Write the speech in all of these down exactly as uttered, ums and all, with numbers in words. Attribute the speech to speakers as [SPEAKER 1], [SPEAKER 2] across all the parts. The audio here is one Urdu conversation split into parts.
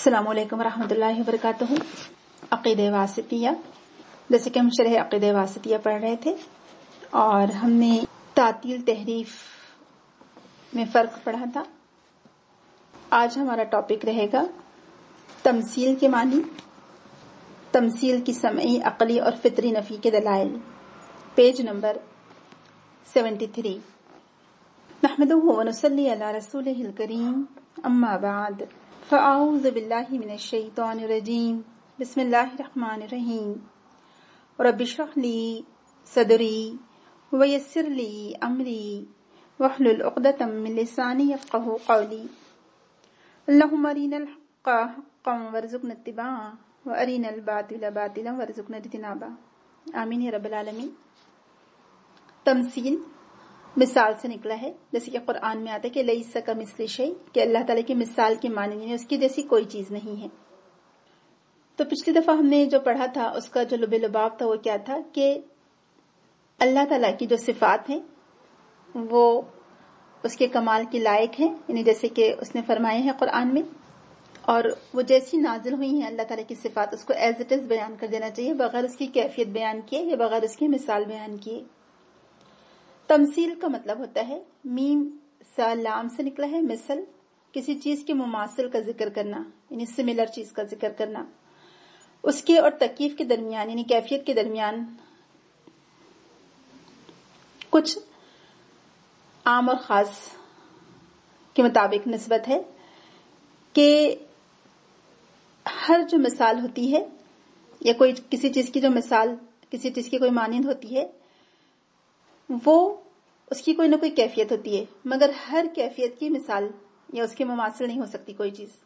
[SPEAKER 1] السلام علیکم ورحمۃ اللہ وبرکاتہ۔ عقیدہ واسطیہ، جیسے کہ ہم شرح عقیدہ واسطیہ پڑھ رہے تھے اور ہم نے تعطیل تحریف میں فرق پڑھا تھا۔ آج ہمارا ٹاپک رہے گا تمثیل کے معنی، تمثیل کی سمعی، عقلی اور فطری نفی کے دلائل، پیج نمبر سیونٹی تھری۔ نحمدہ ونصلی علی رسولہ الکریم، اما بعد فاعوذ باللہ من الشیطان الرجیم، بسم اللہ الرحمن الرحیم۔ رب اشرح لی صدری ویسر لی امری واحلل عقدۃ من لسانی یفقہوا قولی۔ اللہم ارنا الحق حقا وارزقنا اتباعہ وارنا الباطل باطلا وارزقنا اجتنابہ، آمین یا رب العالمین۔ تمثیل مثال سے نکلا ہے، جیسے کہ قرآن میں آتا ہے کہ لیس کمثلہ شیء، کہ اللہ تعالیٰ کی مثال کے معنی نہیں، اس کی جیسی کوئی چیز نہیں ہے۔ تو پچھلی دفعہ ہم نے جو پڑھا تھا اس کا جو لب لباب تھا وہ کیا تھا کہ اللہ تعالیٰ کی جو صفات ہیں وہ اس کے کمال کی لائق ہیں، یعنی جیسے کہ اس نے فرمائے ہیں قرآن میں، اور وہ جیسی نازل ہوئی ہیں اللہ تعالیٰ کی صفات اس کو ایز اٹ از بیان کر دینا چاہیے، بغیر اس کی کیفیت بیان کیے یا بغیر اس کی مثال بیان کیے۔ تمثیل کا مطلب ہوتا ہے، میم سا لام سے نکلا ہے، مثل، کسی چیز کے مماثل کا ذکر کرنا، یعنی سملر چیز کا ذکر کرنا، اس کے اور تکیف کے درمیان یعنی کیفیت کے درمیان کچھ عام اور خاص کے مطابق نسبت ہے کہ ہر جو مثال ہوتی ہے یا کوئی کسی چیز کی جو مثال کسی چیز کی کوئی مانند ہوتی ہے وہ اس کی کوئی نہ کوئی کیفیت ہوتی ہے، مگر ہر کیفیت کی مثال یا اس کے مماثل نہیں ہو سکتی کوئی چیز،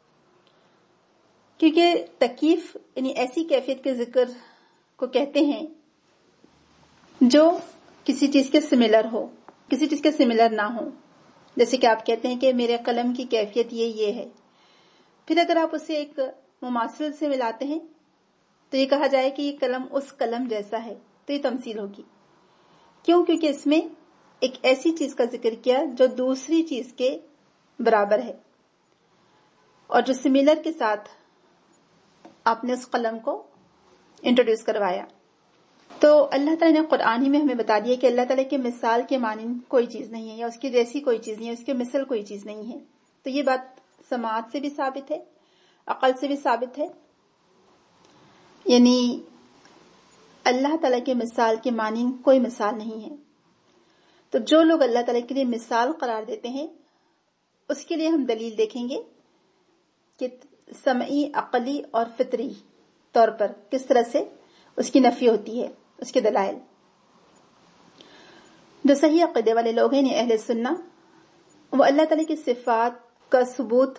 [SPEAKER 1] کیونکہ تکیف یعنی ایسی کیفیت کے ذکر کو کہتے ہیں جو کسی چیز کے سملر ہو، کسی چیز کے سملر نہ ہو۔ جیسے کہ آپ کہتے ہیں کہ میرے قلم کی کیفیت یہ یہ ہے، پھر اگر آپ اسے ایک مماثل سے ملاتے ہیں تو یہ کہا جائے کہ یہ قلم اس قلم جیسا ہے، تو یہ تمثیل ہوگی۔ کیوں؟ کیونکہ اس میں ایک ایسی چیز کا ذکر کیا جو دوسری چیز کے برابر ہے، اور جو سملر کے ساتھ آپ نے اس قلم کو انٹروڈیوس کروایا۔ تو اللہ تعالیٰ نے قرآن ہی میں ہمیں بتا دیا کہ اللہ تعالیٰ کی مثال کے مانند کوئی چیز نہیں ہے، یا اس کی جیسی کوئی چیز نہیں ہے، اس کی مثل کوئی چیز نہیں ہے۔ تو یہ بات سماعت سے بھی ثابت ہے، عقل سے بھی ثابت ہے، یعنی اللہ تعالیٰ کے مثال کے مانند کوئی مثال نہیں ہے۔ تو جو لوگ اللہ تعالیٰ کے لیے مثال قرار دیتے ہیں اس کے لیے ہم دلیل دیکھیں گے کہ سمعی، عقلی اور فطری طور پر کس طرح سے اس کی نفی ہوتی ہے، اس کے دلائل۔ جو صحیح عقیدے والے لوگ ہیں یعنی اہل سنہ، وہ اللہ تعالیٰ کی صفات کا ثبوت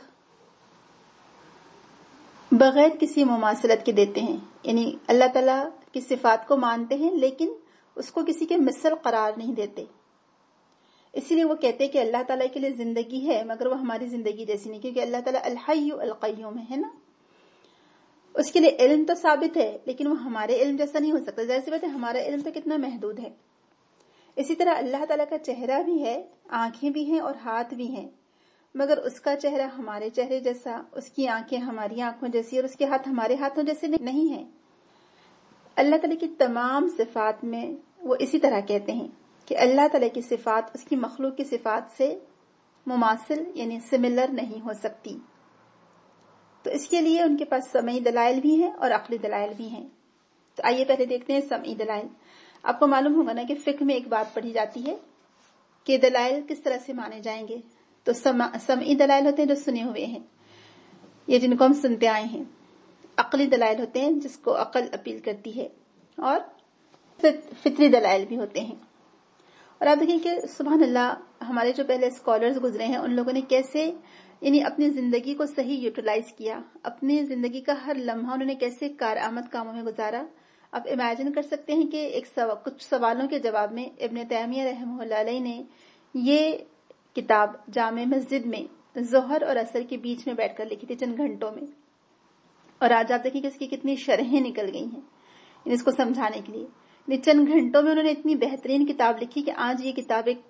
[SPEAKER 1] بغیر کسی مماثلت کے دیتے ہیں، یعنی اللہ تعالیٰ کی صفات کو مانتے ہیں لیکن اس کو کسی کے مثل قرار نہیں دیتے۔ اسی لیے وہ کہتے ہیں کہ اللہ تعالیٰ کے لیے زندگی ہے مگر وہ ہماری زندگی جیسی نہیں، کیونکہ اللہ تعالیٰ الحی القیوم ہے نا، اس کے لیے علم تو ثابت ہے لیکن وہ ہمارے علم جیسا نہیں ہو سکتا۔ ظاہر سی بات ہے ہمارا علم تو کتنا محدود ہے۔ اسی طرح اللہ تعالیٰ کا چہرہ بھی ہے، آنکھیں بھی ہیں اور ہاتھ بھی ہیں، مگر اس کا چہرہ ہمارے چہرے جیسا، اس کی آنکھیں ہماری آنکھوں جیسی اور اس کے ہاتھ ہمارے ہاتھوں جیسے نہیں ہیں۔ اللہ تعالیٰ کی تمام صفات میں وہ اسی طرح کہتے ہیں کہ اللہ تعالیٰ کی صفات اس کی مخلوق کی صفات سے مماثل یعنی سملر نہیں ہو سکتی۔ تو اس کے لیے ان کے پاس سمعی دلائل بھی ہیں اور عقلی دلائل بھی ہیں۔ تو آئیے پہلے دیکھتے ہیں سمعی دلائل۔ آپ کو معلوم ہوگا نا کہ فقہ میں ایک بات پڑھی جاتی ہے کہ دلائل کس طرح سے مانے جائیں گے۔ تو سمعی دلائل ہوتے ہیں جو سنے ہوئے ہیں، یہ جن کو ہم سنتے آئے ہیں۔ عقلی دلائل ہوتے ہیں جس کو عقل اپیل کرتی ہے، اور فطری دلائل بھی ہوتے ہیں۔ اور آپ دیکھیں کہ سبحان اللہ، ہمارے جو پہلے اسکالرز گزرے ہیں ان لوگوں نے کیسے یعنی اپنی زندگی کو صحیح یوٹیلائز کیا، اپنی زندگی کا ہر لمحہ انہوں نے کیسے کارآمد کاموں میں گزارا۔ آپ امیجن کر سکتے ہیں کہ ایک سو... کچھ سوالوں کے جواب میں ابن تیمیہ رحمہ اللہ علیہ نے یہ کتاب جامع مسجد میں ظہر اور عصر کے بیچ میں بیٹھ کر لکھی تھی، چند گھنٹوں میں، اور آج آپ دیکھیں کہ اس کی کتنی شرحیں نکل گئی ہیں اس کو سمجھانے کے لیے۔ یعنی چند گھنٹوں میں انہوں نے اتنی بہترین کتاب لکھی کہ آج یہ کتاب ایک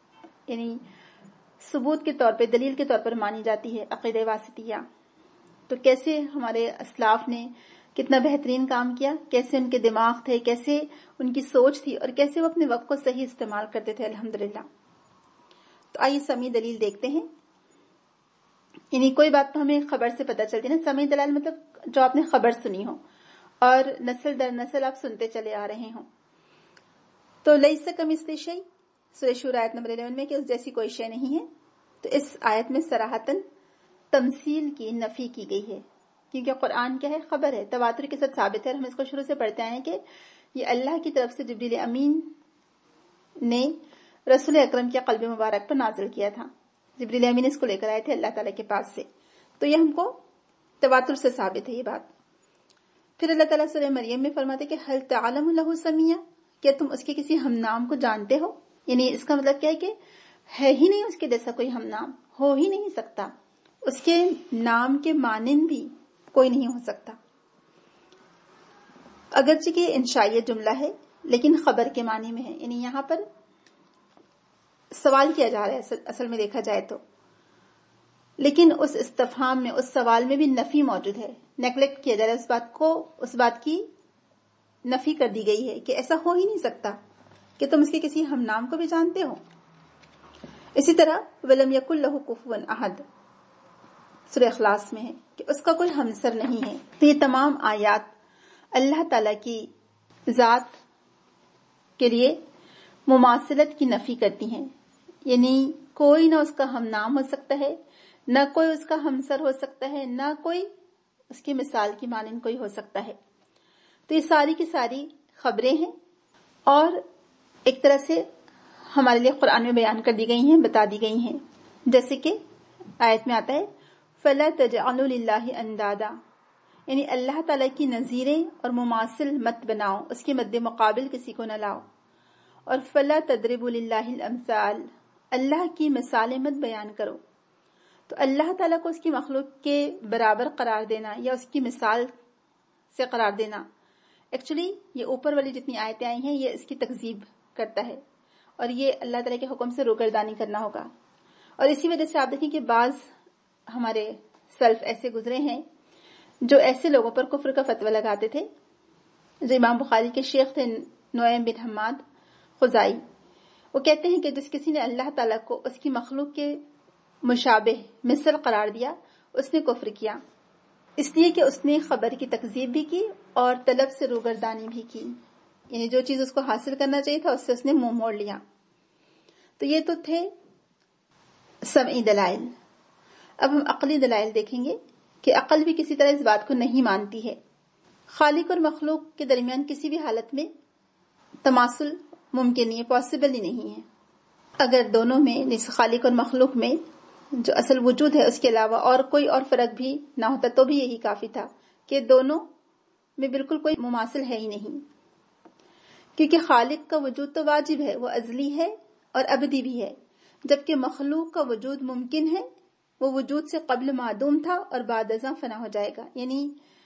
[SPEAKER 1] یعنی ثبوت کے طور پہ، دلیل کے طور پر مانی جاتی ہے عقیدہ واسطیہ۔ تو کیسے ہمارے اسلاف نے کتنا بہترین کام کیا، کیسے ان کے دماغ تھے، کیسے ان کی سوچ تھی، اور کیسے وہ اپنے وقت کو صحیح استعمال کرتے تھے الحمدللہ۔ تو آئیے سمیع دلیل دیکھتے ہیں۔ یعنی کوئی بات تو ہمیں خبر سے پتہ چلتی ہے نا، سمیع دلال مطلب جو آپ نے خبر سنی ہو اور نسل در نسل آپ سنتے چلے آ رہے ہوں۔ تو لیس کمثلہ شیء، سورہ شورى آیت نمبر الیون میں کہ اس جیسی کوئی شے نہیں ہے۔ تو اس آیت میں صراحتاً تمثیل کی نفی کی گئی ہے، کیونکہ قرآن کیا ہے، خبر ہے، تواتر کے ساتھ ثابت ہے۔ ہم اس کو شروع سے پڑھتے آئے ہیں کہ یہ اللہ کی طرف سے جبریل امین نے رسول اکرم کے قلب مبارک پر نازل کیا تھا۔ جبریل امین اس کو لے کر آئے تھے اللہ تعالیٰ کے پاس سے، تو یہ ہم کو تواتر سے ثابت ہے یہ بات۔ پھر اللہ تعالیٰ سورہ مریم میں فرماتے کہ هل تعلم له سمیہ، کیا تم اس کے کسی ہم نام کو جانتے ہو؟ یعنی اس کا مطلب کیا ہے کہ ہے ہی نہیں اس کے جیسا کوئی ہم نام، ہو ہی نہیں سکتا، اس کے نام کے مانند بھی کوئی نہیں ہو سکتا۔ اگرچہ کہ انشائیہ جملہ ہے لیکن خبر کے معنی میں ہے، یعنی یہاں پر سوال کیا جا رہا ہے اصل میں دیکھا جائے تو، لیکن اس استفہام میں، اس سوال میں بھی نفی موجود ہے، نیگلیکٹ کیا جا رہا ہے اس بات کو، اس بات کی نفی کر دی گئی ہے کہ ایسا ہو ہی نہیں سکتا کہ تم اس کے کسی ہم نام کو بھی جانتے ہو۔ اسی طرح وَلَمْ يَكُنْ لَهُ كُفُوًا أَحَدٌ سورہ اخلاص میں ہے کہ اس کا کوئی ہمسر نہیں ہے۔ تو یہ تمام آیات اللہ تعالی کی ذات کے لیے مماثلت کی نفی کرتی ہیں، یعنی کوئی نہ اس کا ہم نام ہو سکتا ہے، نہ کوئی اس کا ہمسر ہو سکتا ہے، نہ کوئی اس کی مثال کی مانند کوئی ہو سکتا ہے۔ تو یہ ساری کی ساری خبریں ہیں اور ایک طرح سے ہمارے لیے قرآن میں بیان کر دی گئی ہیں، بتا دی گئی ہیں، جیسے کہ آیت میں آتا ہے فَلَا تَجْعَلُوا لِلَّهِ أَنْدَادًا، یعنی اللہ تعالیٰ کی نظیریں اور مماثل مت بناؤ، اس کے مد مقابل کسی کو نہ لاؤ۔ اور فَلَا تَضْرِبُوا لِلَّهِ الْأَمْثَالَ، اللہ کی مثالیں مت بیان کرو۔ تو اللہ تعالیٰ کو اس کی مخلوق کے برابر قرار دینا یا اس کی مثال سے قرار دینا، ایکچولی یہ اوپر والی جتنی آیتیں آئی ہیں یہ اس کی تکذیب کرتا ہے، اور یہ اللہ تعالیٰ کے حکم سے روگردانی کرنا ہوگا۔ اور اسی وجہ سے آپ دیکھیں کہ بعض ہمارے سلف ایسے گزرے ہیں جو ایسے لوگوں پر کفر کا فتویٰ لگاتے تھے، جو امام بخاری کے شیخ تھے نعیم بن حماد خزائی، وہ کہتے ہیں کہ جس کسی نے اللہ تعالیٰ کو اس کی مخلوق کے مشابہ مثل قرار دیا اس نے کفر کیا، اس لیے کہ اس نے خبر کی تکذیب بھی کی اور طلب سے روگردانی بھی کی، یعنی جو چیز اس کو حاصل کرنا چاہیے تھا اس سے اس نے منہ موڑ لیا۔ تو یہ تو تھے سمعی دلائل۔ اب ہم عقلی دلائل دیکھیں گے کہ عقل بھی کسی طرح اس بات کو نہیں مانتی ہے، خالق اور مخلوق کے درمیان کسی بھی حالت میں تماثل ممکن نہیں ہے، پاسبل ہی نہیں ہے۔ اگر دونوں میں، خالق اور مخلوق میں جو اصل وجود ہے اس کے علاوہ اور کوئی اور فرق بھی نہ ہوتا تو بھی یہی کافی تھا کہ دونوں میں بالکل کوئی مماثل ہے ہی نہیں، کیونکہ خالق کا وجود تو واجب ہے، وہ ازلی ہے اور ابدی بھی ہے، جبکہ مخلوق کا وجود ممکن ہے، وہ وجود سے قبل معدوم تھا اور بعد ازاں فنا ہو جائے گا۔ یعنی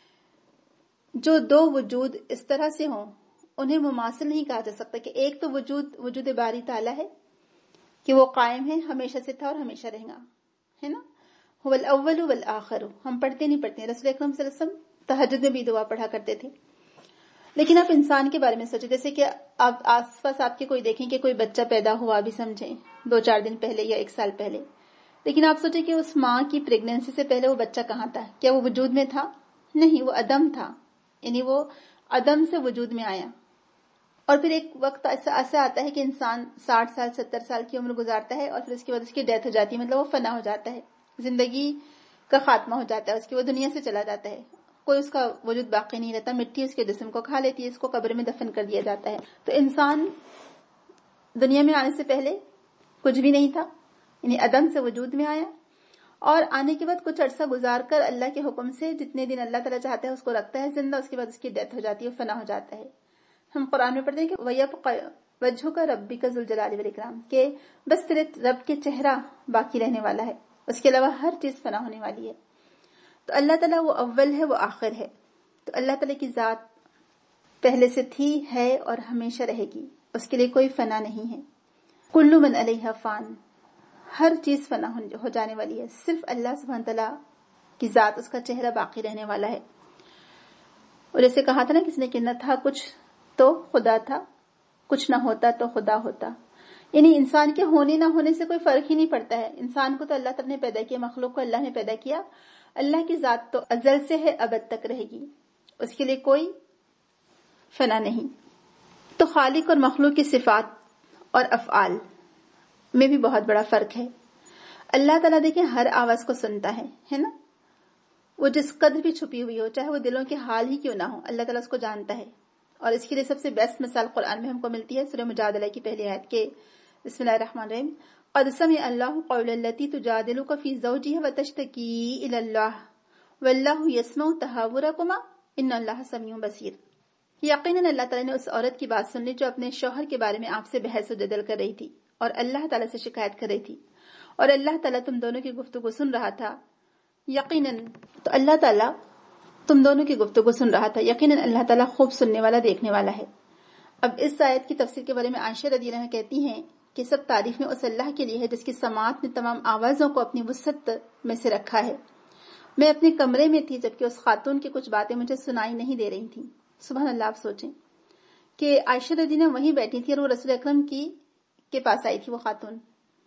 [SPEAKER 1] جو دو وجود اس طرح سے ہوں انہیں مماثل نہیں کہا جا سکتا کہ ایک تو وجود وجود باری تعالیٰ ہے کہ وہ قائم ہے، ہمیشہ سے تھا اور ہمیشہ رہے گا، ہے نا، هو الاول والآخر، ہم پڑھتے نہیں پڑھتے، رسول اکرم صلی اللہ علیہ وسلم تہجد میں بھی دعا پڑھا کرتے تھے۔ لیکن آپ انسان کے بارے میں سوچیں، جیسے کہ آپ آس پاس آپ کے کوئی دیکھیں کہ کوئی بچہ پیدا ہوا بھی سمجھیں دو چار دن پہلے یا ایک سال پہلے، لیکن آپ سوچیں کہ اس ماں کی پریگنینسی سے پہلے وہ بچہ کہاں تھا؟ کیا وہ وجود میں تھا؟ نہیں، وہ عدم تھا، یعنی وہ عدم سے وجود میں آیا۔ اور پھر ایک وقت ایسا ایسا آتا ہے کہ انسان ساٹھ سال ستر سال کی عمر گزارتا ہے اور پھر اس کے بعد اس کی ڈیتھ ہو جاتی ہے، مطلب وہ فنا ہو جاتا ہے، زندگی کا خاتمہ ہو جاتا ہے، اس کی وہ دنیا سے چلا جاتا ہے، کوئی اس کا وجود باقی نہیں رہتا، مٹی اس کے جسم کو کھا لیتی ہے، اس کو قبر میں دفن کر دیا جاتا ہے۔ تو انسان دنیا میں آنے سے پہلے کچھ بھی نہیں تھا، یعنی عدم سے وجود میں آیا، اور آنے کے بعد کچھ عرصہ گزار کر اللہ کے حکم سے جتنے دن اللہ تعالیٰ چاہتا ہے اس کو رکھتا ہے زندہ، اس کے بعد اس کی ڈیتھ ہو جاتی ہے، فنا ہو جاتا ہے۔ ہم قرآن میں پڑھتے ہیں کہ وَيَبْقَى وَجْهُكَ رَبِّكَ ذُو الْجَلَالِ وَالْإِكْرَامِ، کہ بس تیرے رب کے چہرہ باقی رہنے والا ہے، اس کے علاوہ ہر چیز فنا ہونے والی ہے۔ تو اللہ تعالیٰ وہ اول ہے، وہ آخر ہے، تو اللہ تعالیٰ کی ذات پہلے سے تھی، ہے اور ہمیشہ رہے گی، اس کے لیے کوئی فنا نہیں ہے۔ کل من علیہا فان، ہر چیز فنا ہو جانے والی ہے، صرف اللہ سبحانہ تعالیٰ کہ ذات اس کا چہرہ باقی رہنے والا ہے. اور جیسے کہا تھا نا کسی نے کہ نہ تھا کچھ تو خدا تھا, کچھ نہ ہوتا تو خدا ہوتا. یعنی انسان کے ہونے نہ ہونے سے کوئی فرق ہی نہیں پڑتا ہے. انسان کو تو اللہ تعالیٰ نے پیدا کیا, مخلوق کو اللہ نے پیدا کیا. اللہ کی ذات تو ازل سے ہے, ابد تک رہے گی, اس کے لیے کوئی فنا نہیں. تو خالق اور مخلوق کی صفات اور افعال میں بھی بہت بڑا فرق ہے. اللہ تعالیٰ دیکھیں ہر آواز کو سنتا ہے, ہے نا. وہ جس قدر بھی چھپی ہوئی ہو, چاہے وہ دلوں کے حال ہی کیوں نہ ہو, اللہ تعالیٰ اس کو جانتا ہے. اور اس کے لیے سب سے بیسٹ مثال قرآن میں ہم کو ملتی ہے سورہ مجادلہ کی پہلی آیت کے بسم اللہ الرحمن الرحیم. قد سمع اللہ قول التي تجادلك في زوجها وتشتكي الى الله والله يسمع تحاوركما ان اللہ سمیع بصیر. یقیناً اللہ تعالیٰ نے اس عورت کی بات سن لی جو اپنے شوہر کے بارے میں آپ سے بحث و جدل کر رہی تھی اور اللہ تعالیٰ سے شکایت کر رہی تھی, اور اللہ تعالیٰ تم دونوں کی گفتگو سن رہا تھا. یقیناً تو اللہ تعالیٰ تم دونوں کی گفتگو سن رہا تھا, یقیناً اللہ تعالیٰ خوب سننے والا دیکھنے والا ہے. اب اس آیت کی تفسیر کے بارے میں عائشہ رضی اللہ عنہا کہتی ہیں کہ سب تعریف میں اس اللہ کے لیے ہے جس کی سماعت نے تمام آوازوں کو اپنی وسعت میں سے رکھا ہے. میں اپنے کمرے میں تھی جبکہ اس خاتون کی کچھ باتیں مجھے سنائی نہیں دے رہی تھیں. سبحان اللہ. آپ سوچیں کہ عائشہ رضی اللہ وہیں بیٹھی تھی اور وہ رسول اکرم کی کے پاس آئی تھی, وہ خاتون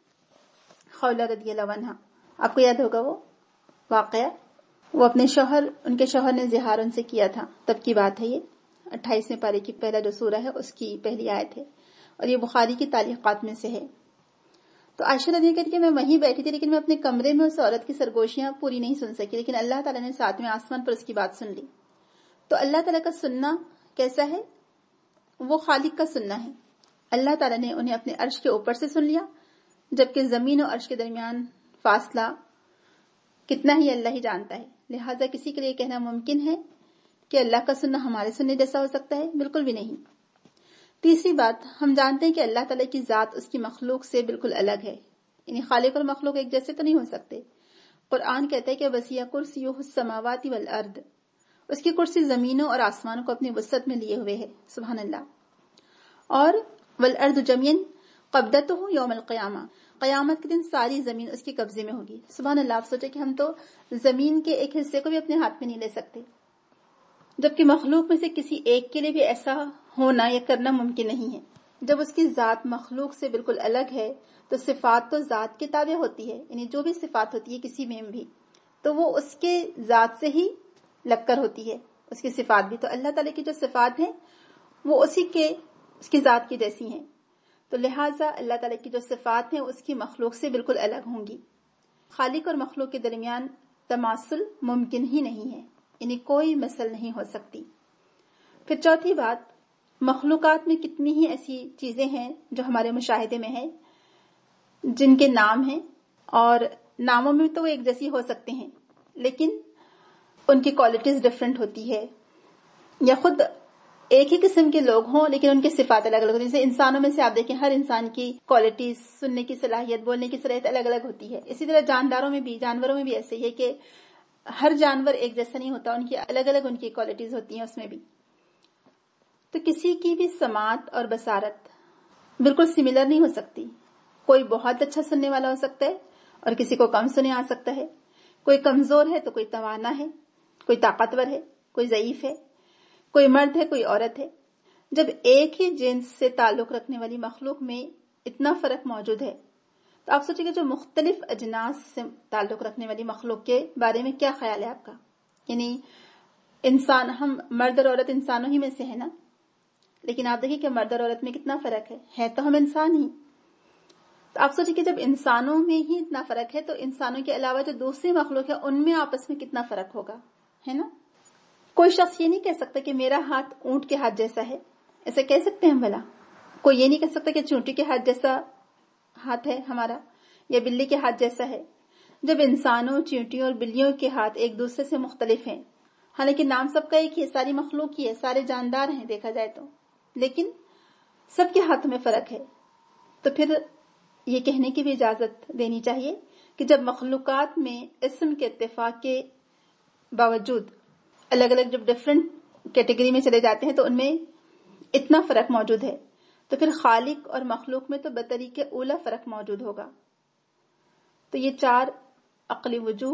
[SPEAKER 1] خولہ رضی اللہ عنہا. آپ کو یاد ہوگا وہ واقعہ, وہ اپنے شوہر ان کے شوہر نے زہار ان سے کیا تھا, تب کی بات ہے. یہ اٹھائیسویں پارے کی پہلا جو سورہ ہے اس کی پہلی آیت ہے, اور یہ بخاری کی تعلیقات میں سے ہے. تو عائشہ رضی اللہ کہتی کہ میں وہیں بیٹھی تھی لیکن میں اپنے کمرے میں اس عورت کی سرگوشیاں پوری نہیں سن سکی, لیکن اللہ تعالیٰ نے ساتویں آسمان پر اس کی بات سن لی. تو اللہ تعالیٰ کا سننا کیسا ہے؟ وہ خالق کا سننا ہے. اللہ تعالیٰ نے انہیں اپنے عرش کے اوپر سے سن لیا, جبکہ زمین و عرش کے درمیان فاصلہ کتنا ہی اللہ ہی جانتا ہے. لہٰذا کسی کے لیے کہنا ممکن ہے کہ اللہ کا سننا ہمارے سننے جیسا ہو سکتا ہے؟ بالکل بھی نہیں. تیسری بات, ہم جانتے ہیں کہ اللہ تعالیٰ کی ذات اس کی مخلوق سے بالکل الگ ہے, یعنی خالق اور مخلوق ایک جیسے تو نہیں ہو سکتے. قرآن کہتا ہے کہ وسیع کرسیہ السماوات والارض, اس کی کرسی زمینوں اور آسمانوں کو اپنی وسعت میں لیے ہوئے ہے. سبحان اللہ. اور والارض جميعا قبضته یوم القیامہ, قیامت کے دن ساری زمین اس کے قبضے میں ہوگی. سبحان اللہ. آپ سوچے کہ ہم تو زمین کے ایک حصے کو بھی اپنے ہاتھ میں نہیں لے سکتے, جبکہ مخلوق میں سے کسی ایک کے لیے بھی ایسا ہونا یا کرنا ممکن نہیں ہے. جب اس کی ذات مخلوق سے بالکل الگ ہے تو صفات تو ذات کے تابع ہوتی ہے, یعنی جو بھی صفات ہوتی ہے کسی میں بھی تو وہ اس کے ذات سے ہی لگ کر ہوتی ہے, اس کی صفات بھی. تو اللہ تعالیٰ کی جو صفات ہیں وہ اسی کے اس کی ذات کی جیسی ہیں, تو لہٰذا اللہ تعالیٰ کی جو صفات ہیں اس کی مخلوق سے بالکل الگ ہوں گی. خالق اور مخلوق کے درمیان تماثل ممکن ہی نہیں ہے, یعنی کوئی مثل نہیں ہو سکتی. پھر چوتھی بات, مخلوقات میں کتنی ہی ایسی چیزیں ہیں جو ہمارے مشاہدے میں ہیں جن کے نام ہیں, اور ناموں میں تو وہ ایک جیسی ہو سکتے ہیں لیکن ان کی کوالٹیز ڈفرینٹ ہوتی ہے, یا خود ایک ہی قسم کے لوگ ہوں لیکن ان کی صفات الگ الگ ہوتی ہیں. جیسے انسانوں میں سے آپ دیکھیں ہر انسان کی کوالٹیز, سننے کی صلاحیت, بولنے کی صلاحیت الگ الگ ہوتی ہے. اسی طرح جانداروں میں بھی, جانوروں میں بھی ایسے ہی ہے کہ ہر جانور ایک جیسا نہیں ہوتا, ان کی الگ الگ ان کی کوالٹیز ہوتی ہیں اس میں بھی. تو کسی کی بھی سماعت اور بصارت بالکل سملر نہیں ہو سکتی. کوئی بہت اچھا سننے والا ہو سکتا ہے اور کسی کو کم سنے آ سکتا ہے. کوئی کمزور ہے تو کوئی توانا ہے, کوئی طاقتور ہے, کوئی ضعیف ہے, کوئی مرد ہے, کوئی عورت ہے. جب ایک ہی جنس سے تعلق رکھنے والی مخلوق میں اتنا فرق موجود ہے تو آپ سوچیں کہ جو مختلف اجناس سے تعلق رکھنے والی مخلوق کے بارے میں کیا خیال ہے آپ کا؟ یعنی انسان, ہم مرد اور عورت انسانوں ہی میں سے ہے نا, لیکن آپ دیکھیں کہ مرد اور عورت میں کتنا فرق ہے, ہے تو ہم انسان ہی. تو آپ سوچیں کہ جب انسانوں میں ہی اتنا فرق ہے تو انسانوں کے علاوہ جو دوسری مخلوق ہے ان میں آپس میں کتنا فرق ہوگا, ہے نا. کوئی شخص یہ نہیں کہہ سکتا کہ میرا ہاتھ اونٹ کے ہاتھ جیسا ہے, ایسا کہہ سکتے ہیں بھلا؟ کوئی یہ نہیں کہہ سکتا کہ چونٹی کے ہاتھ جیسا ہاتھ ہے ہمارا یا بلی کے ہاتھ جیسا ہے. جب انسانوں, چیونٹیوں اور بلیوں کے ہاتھ ایک دوسرے سے مختلف ہیں, حالانکہ نام سب کا ایک ہی ہے, ساری مخلوق ہی ہے, سارے جاندار ہیں دیکھا جائے تو, لیکن سب کے ہاتھوں میں فرق ہے. تو پھر یہ کہنے کی بھی اجازت دینی چاہیے کہ جب مخلوقات میں اسم کے اتفاق کے باوجود الگ الگ جب ڈفرینٹ کیٹیگری میں چلے جاتے ہیں تو ان میں اتنا فرق موجود ہے, تو پھر خالق اور مخلوق میں تو بطریق اولا فرق موجود ہوگا. تو یہ چار عقلی وجوہ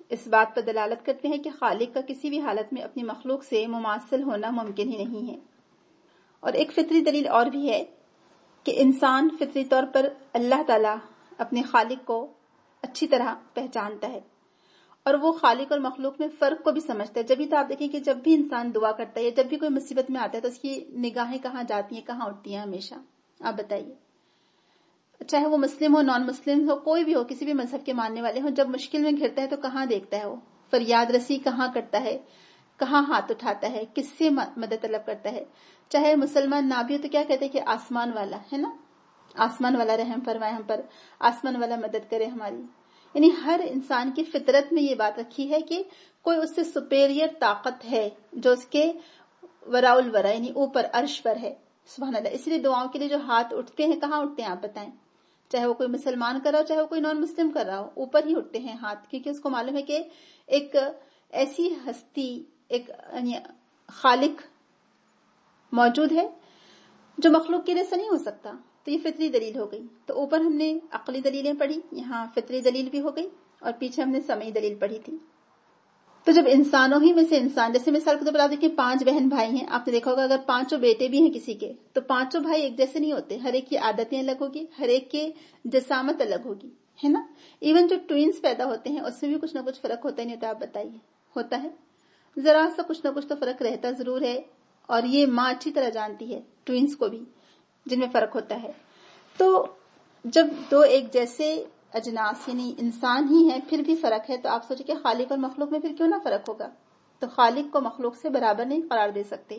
[SPEAKER 1] اس بات پر دلالت کرتے ہیں کہ خالق کا کسی بھی حالت میں اپنی مخلوق سے مماثل ہونا ممکن ہی نہیں ہے۔ اور ایک فطری دلیل اور بھی ہے کہ انسان فطری طور پر اللہ تعالیٰ اپنے خالق کو اچھی طرح پہچانتا ہے اور وہ خالق اور مخلوق میں فرق کو بھی سمجھتا ہے۔ جبھی تو آپ دیکھیں کہ جب بھی انسان دعا کرتا ہے یا جب بھی کوئی مصیبت میں آتا ہے تو اس کی نگاہیں کہاں جاتی ہیں، کہاں اٹھتی ہیں ہمیشہ؟ آپ بتائیے، چاہے وہ مسلم ہو، نان مسلم ہو، کوئی بھی ہو، کسی بھی مذہب کے ماننے والے ہوں، جب مشکل میں گھرتا ہے تو کہاں دیکھتا ہے؟ وہ فریاد رسی کہاں کرتا ہے، کہاں ہاتھ اٹھاتا ہے، کس سے مدد طلب کرتا ہے؟ چاہے مسلمان نہ بھی ہو تو کیا کہتے ہیں کہ آسمان والا ہے نا، آسمان والا رحم فرمائے ہم پر، آسمان والا مدد کرے ہماری۔ یعنی ہر انسان کی فطرت میں یہ بات رکھی ہے کہ کوئی اس سے سپیریئر طاقت ہے جو اس کے وراء الورا یعنی اوپر عرش پر ہے۔ سبحان اللہ۔ اس لیے دعاؤں کے لیے جو ہاتھ اٹھتے ہیں کہاں اٹھتے ہیں آپ بتائیں؟ چاہے وہ کوئی مسلمان کر رہا ہو، چاہے وہ کوئی نان مسلم کر رہا ہو، اوپر ہی اٹھتے ہیں ہاتھ، کیونکہ اس کو معلوم ہے کہ ایک ایسی ہستی، ایک یعنی خالق موجود ہے جو مخلوق کے لیے ایسا نہیں ہو سکتا۔ تو یہ فطری دلیل ہو گئی۔ تو اوپر ہم نے عقلی دلیلیں پڑھی، یہاں فطری دلیل بھی ہو گئی، اور پیچھے ہم نے سمعی دلیل پڑھی تھی۔ تو جب انسانوں ہی میں سے انسان، جیسے مثال کے طور پر آپ دیکھیں پانچ بہن بھائی ہیں، آپ نے دیکھا ہوگا اگر پانچوں بیٹے بھی ہیں کسی کے تو پانچوں بھائی ایک جیسے نہیں ہوتے، ہر ایک کی عادتیں الگ ہوگی، ہر ایک کے جسامت الگ ہوگی، ہے نا۔ ایون جو ٹوئنس پیدا ہوتے ہیں اس میں بھی کچھ نہ کچھ فرق ہوتا ہی نہیں ہوتا۔ آپ بتائیے، ہوتا ہے ذرا سا کچھ نہ کچھ تو فرق رہتا ضرور ہے، اور یہ ماں اچھی طرح جانتی ہے ٹوئنس کو بھی جن میں فرق ہوتا ہے۔ تو جب دو ایک جیسے اجناس یعنی انسان ہی ہیں پھر بھی فرق ہے، تو آپ سوچیں کہ خالق اور مخلوق میں پھر کیوں نہ فرق ہوگا؟ تو خالق کو مخلوق سے برابر نہیں قرار دے سکتے۔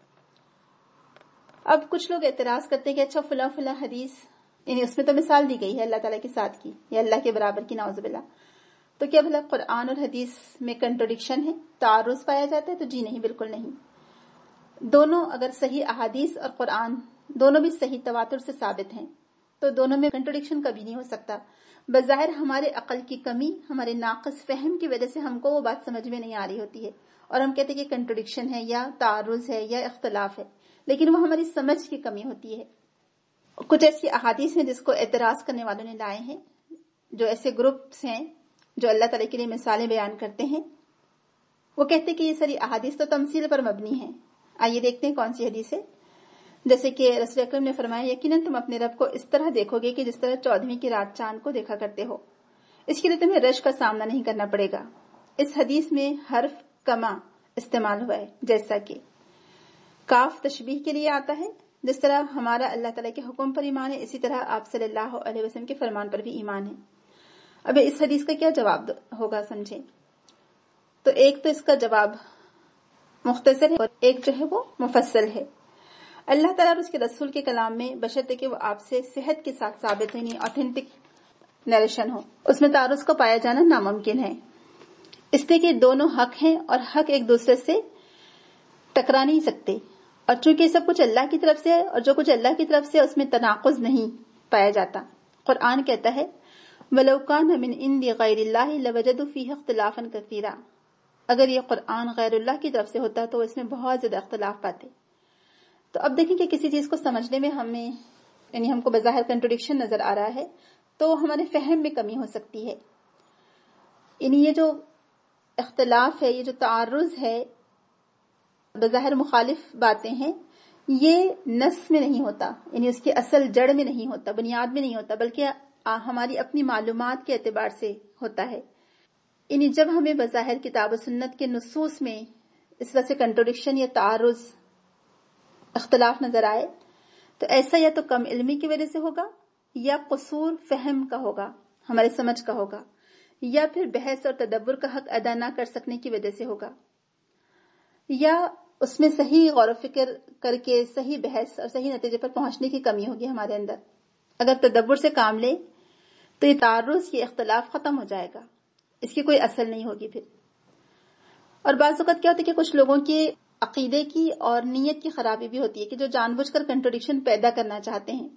[SPEAKER 1] اب کچھ لوگ اعتراض کرتے ہیں کہ اچھا فلاں فلاں حدیث، یعنی اس میں تو مثال دی گئی ہے اللہ تعالیٰ کے ساتھ کی یا اللہ کے برابر کی، نعوذ باللہ، تو کیا بھلا قرآن اور حدیث میں کنٹرڈکشن ہے، تعارض پایا جاتا ہے؟ تو جی نہیں، بالکل نہیں۔ دونوں اگر صحیح احادیث اور قرآن دونوں بھی صحیح تواتر سے ثابت ہیں تو دونوں میں کنٹرڈکشن کبھی نہیں ہو سکتا۔ بظاہر ہمارے عقل کی کمی، ہمارے ناقص فہم کی وجہ سے ہم کو وہ بات سمجھ میں نہیں آ رہی ہوتی ہے اور ہم کہتے ہیں کہ کنٹرڈکشن ہے یا تعارض ہے یا اختلاف ہے، لیکن وہ ہماری سمجھ کی کمی ہوتی ہے۔ کچھ ایسی احادیث ہیں جس کو اعتراض کرنے والوں نے لائے ہیں، جو ایسے گروپس ہیں جو اللہ تعالیٰ کے لیے مثالیں بیان کرتے ہیں۔ وہ کہتے ہیں کہ یہ ساری احادیث تو تمثیل پر مبنی ہیں۔ آئیے دیکھتے ہیں کون سی حدیث ہے۔ جیسے کہ رسول اکرم نے فرمایا، یقیناً تم اپنے رب کو اس طرح دیکھو گے کہ جس طرح چودہویں کی رات چاند کو دیکھا کرتے ہو، اس کے لیے تمہیں رش کا سامنا نہیں کرنا پڑے گا۔ اس حدیث میں حرف کما استعمال ہوا ہے، جیسا کہ کاف تشبیہ کے لیے آتا ہے۔ جس طرح ہمارا اللہ تعالیٰ کے حکم پر ایمان ہے، اسی طرح آپ صلی اللہ علیہ وسلم کے فرمان پر بھی ایمان ہے۔ اب اس حدیث کا کیا جواب ہوگا سمجھیں۔ تو ایک تو اس کا جواب مختصر ہے اور ایک جو ہے وہ مفصل ہے۔ اللہ تعالیٰ اور اس کے رسول کے کلام میں بشرطے کہ وہ آپ سے صحت کے ساتھ ثابت ہے، یعنی آتھینٹک نیریشن ہو، اس میں تعارض کو پایا جانا ناممکن ہے، اس لیے کہ دونوں حق ہیں اور حق ایک دوسرے سے ٹکرا نہیں سکتے، اور چونکہ یہ سب کچھ اللہ کی طرف سے ہے اور جو کچھ اللہ کی طرف سے اس میں تناقض نہیں پایا جاتا۔ قرآن کہتا ہے وَلَوْ كَانَ مِنْ عِنْدِ غَيْرِ اللَّهِ لَوَجَدُوا فِيهِ اخْتِلَافًا كَثِيرًا، اگر یہ قرآن غیر اللہ کی طرف سے ہوتا تو اس میں بہت زیادہ اختلاف پاتے۔ تو اب دیکھیں کہ کسی چیز کو سمجھنے میں ہمیں یعنی ہم کو بظاہر کنٹرڈکشن نظر آ رہا ہے تو ہمارے فہم میں کمی ہو سکتی ہے۔ یعنی یہ جو اختلاف ہے، یہ جو تعارض ہے، بظاہر مخالف باتیں ہیں، یہ نص میں نہیں ہوتا، یعنی اس کی اصل جڑ میں نہیں ہوتا، بنیاد میں نہیں ہوتا، بلکہ ہماری اپنی معلومات کے اعتبار سے ہوتا ہے۔ یعنی جب ہمیں بظاہر کتاب و سنت کے نصوص میں اس وجہ سے کنٹرڈکشن یا تعارض، اختلاف نظر آئے تو ایسا یا تو کم علمی کی وجہ سے ہوگا، یا قصور فہم کا ہوگا، ہمارے سمجھ کا ہوگا، یا پھر بحث اور تدبر کا حق ادا نہ کر سکنے کی وجہ سے ہوگا، یا اس میں صحیح غور و فکر کر کے صحیح بحث اور صحیح نتیجے پر پہنچنے کی کمی ہوگی ہمارے اندر۔ اگر تدبر سے کام لے تو یہ تعارض، یہ اختلاف ختم ہو جائے گا، اس کی کوئی اصل نہیں ہوگی پھر۔ اور بعض اوقات کیا ہوتا ہے کہ کچھ لوگوں کے عقیدے کی اور نیت کی خرابی بھی ہوتی ہے کہ جو جان بوجھ کر کنٹرڈکشن پیدا کرنا چاہتے ہیں،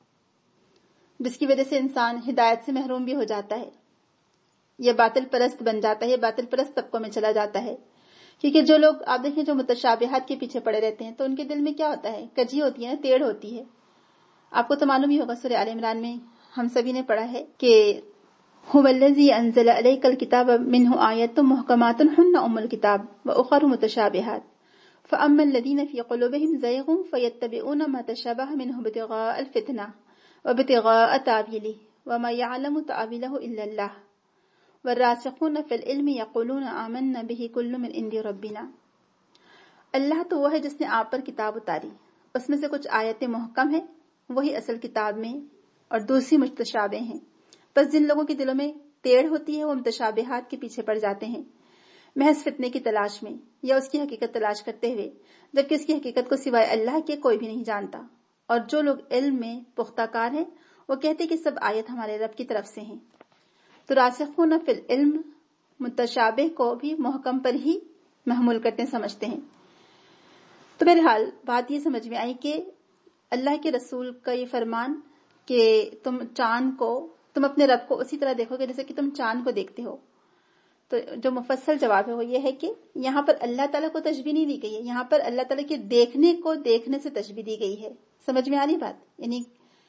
[SPEAKER 1] جس کی وجہ سے انسان ہدایت سے محروم بھی ہو جاتا ہے، یا باطل پرست بن جاتا ہے، یا باطل پرست طبقوں میں چلا جاتا ہے۔ کیونکہ جو لوگ آپ دیکھیں جو متشابہات کے پیچھے پڑے رہتے ہیں تو ان کے دل میں کیا ہوتا ہے، کجی ہوتی ہے نا، ٹیڑھ ہوتی ہے۔ آپ کو تو معلوم ہی ہوگا سورہ آل عمران میں ہم سبھی نے پڑھا ہے کہ هو الذي انزل عليك الكتاب منه آيات محكمات هن ام الكتاب واخر متشابهات فاما الذين في قلوبهم زيغ فيتبعون ما تشابه منه ابتغاء الفتنة وابتغاء تاويله وما يعلم تاويله الا الله والراسخون في العلم يقولون آمنا به كل من عند ربنا. اللہ تو وہ ہے جس نے آپ پر کتاب اتاری، اس میں سے کچھ آیتیں محکم ہیں، وہی اصل کتاب میں، اور دوسری متشابہ ہیں۔ بس جن لوگوں کے دلوں میں ٹیڑھ ہوتی ہے وہ متشابہات کے پیچھے پڑ جاتے ہیں، محض فتنے کی تلاش میں یا اس کی حقیقت تلاش کرتے ہوئے، جبکہ اس کی حقیقت کو سوائے اللہ کے کوئی بھی نہیں جانتا۔ اور جو لوگ علم میں پختہ کار ہیں وہ کہتے کہ سب آیت ہمارے رب کی طرف سے ہیں۔ تو راسخون فی العلم متشابہ کو بھی محکم پر ہی محمول کرتے سمجھتے ہیں۔ تو بہرحال بات یہ سمجھ میں آئی کہ اللہ کے رسول کا یہ فرمان کہ تم چاند کو، تم اپنے رب کو اسی طرح دیکھو گے جیسے کہ تم چاند کو دیکھتے ہو، تو جو مفصل جواب ہے وہ یہ ہے کہ یہاں پر اللہ تعالیٰ کو تشبیہ نہیں دی گئی ہے، یہاں پر اللہ تعالیٰ کے دیکھنے کو دیکھنے سے تشبیہ دی گئی ہے۔ سمجھ میں آ رہی بات؟ یعنی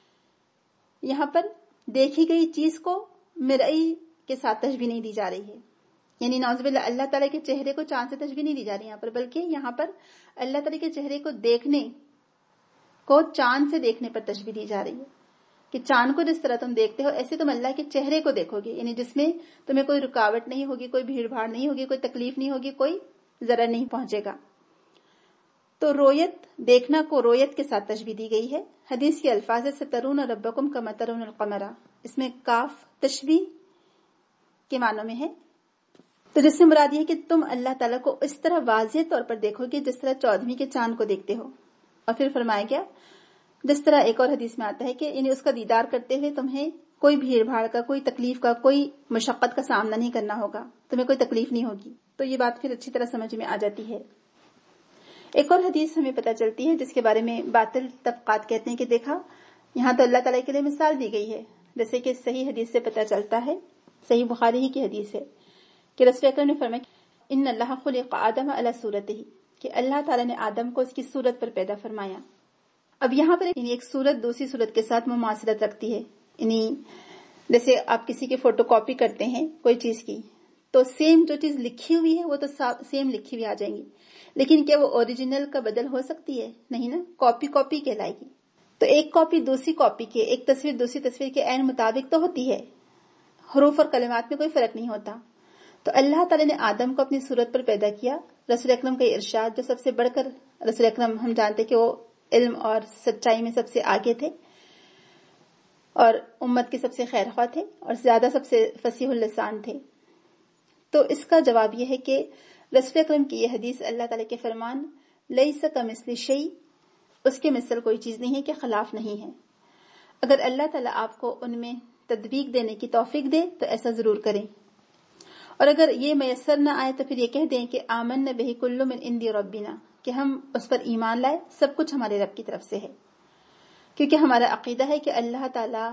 [SPEAKER 1] یہاں پر دیکھی گئی چیز کو مرئی کے ساتھ تشبیہ نہیں دی جا رہی ہے، یعنی نعوذ باللہ اللہ تعالیٰ کے چہرے کو چاند سے تشبیہ نہیں دی جا رہی یہاں پر، بلکہ یہاں پر اللہ تعالیٰ کے چہرے کو دیکھنے کو چاند سے دیکھنے پر تشبیہ دی جا رہی ہے کہ چاند کو جس طرح تم دیکھتے ہو ایسے تم اللہ کے چہرے کو دیکھو گے، یعنی جس میں تمہیں کوئی رکاوٹ نہیں ہوگی، کوئی بھیڑ بھاڑ نہیں ہوگی، کوئی تکلیف نہیں ہوگی، کوئی ضرر نہیں پہنچے گا۔ تو رویت، دیکھنا کو رویت کے ساتھ تشبیہ دی گئی ہے۔ حدیث کے الفاظ سترون ربکم کما ترون القمر، اس میں کاف تشبیہ کے معنوں میں ہے، تو جس سے مراد یہ کہ تم اللہ تعالیٰ کو اس طرح واضح طور پر دیکھو گے جس طرح چودھویں کے چاند کو دیکھتے ہو۔ اور پھر فرمایا گیا جس طرح ایک اور حدیث میں آتا ہے کہ یعنی اس کا دیدار کرتے ہوئے تمہیں کوئی بھیڑ بھاڑ کا، کوئی تکلیف کا، کوئی مشقت کا سامنا نہیں کرنا ہوگا، تمہیں کوئی تکلیف نہیں ہوگی۔ تو یہ بات پھر اچھی طرح سمجھ میں آ جاتی ہے۔ ایک اور حدیث ہمیں پتہ چلتی ہے جس کے بارے میں باطل طبقات کہتے ہیں کہ دیکھا یہاں تو اللہ تعالیٰ کے لیے مثال دی گئی ہے، جیسے کہ صحیح حدیث سے پتہ چلتا ہے، صحیح بخاری ہی کی حدیث ہے کہ رسول اکرم نے فرمایا ان اللہ خلق آدم علی صورتہ، کہ اللہ تعالیٰ نے آدم کو اس کی صورت پر پیدا فرمایا۔ اب یہاں پر یعنی ایک صورت دوسری صورت کے ساتھ مماثلت رکھتی ہے، یعنی جیسے آپ کسی کی فوٹو کاپی کرتے ہیں کوئی چیز کی تو سیم جو چیز لکھی ہوئی ہے وہ تو سیم لکھی ہوئی آ جائیں گی، لیکن کیا وہ اوریجنل کا بدل ہو سکتی ہے؟ نہیں نا، کاپی کاپی کہلائے گی۔ تو ایک کاپی دوسری کاپی کے، ایک تصویر دوسری تصویر کے عین مطابق تو ہوتی ہے، حروف اور کلمات میں کوئی فرق نہیں ہوتا۔ تو اللہ تعالیٰ نے آدم کو اپنی صورت پر پیدا کیا۔ رسول اکرم کا یہ ارشاد جو سب سے بڑھ کر، رسول اکرم ہم جانتے کہ وہ علم اور سچائی میں سب سے آگے تھے اور امت کے سب سے خیر خواہ تھے اور زیادہ سب سے فصیح اللسان تھے، تو اس کا جواب یہ ہے کہ رسول اکرم کی یہ حدیث اللہ تعالیٰ کے فرمان لیس کمثلہ شیء، اس کے مثل کوئی چیز نہیں ہے، کہ خلاف نہیں ہے۔ اگر اللہ تعالیٰ آپ کو ان میں تطبیق دینے کی توفیق دے تو ایسا ضرور کریں، اور اگر یہ میسر نہ آئے تو پھر یہ کہہ دیں کہ آمنا بہ کل من عند ربنا، کہ ہم اس پر ایمان لائے، سب کچھ ہمارے رب کی طرف سے ہے، کیونکہ ہمارا عقیدہ ہے کہ اللہ تعالیٰ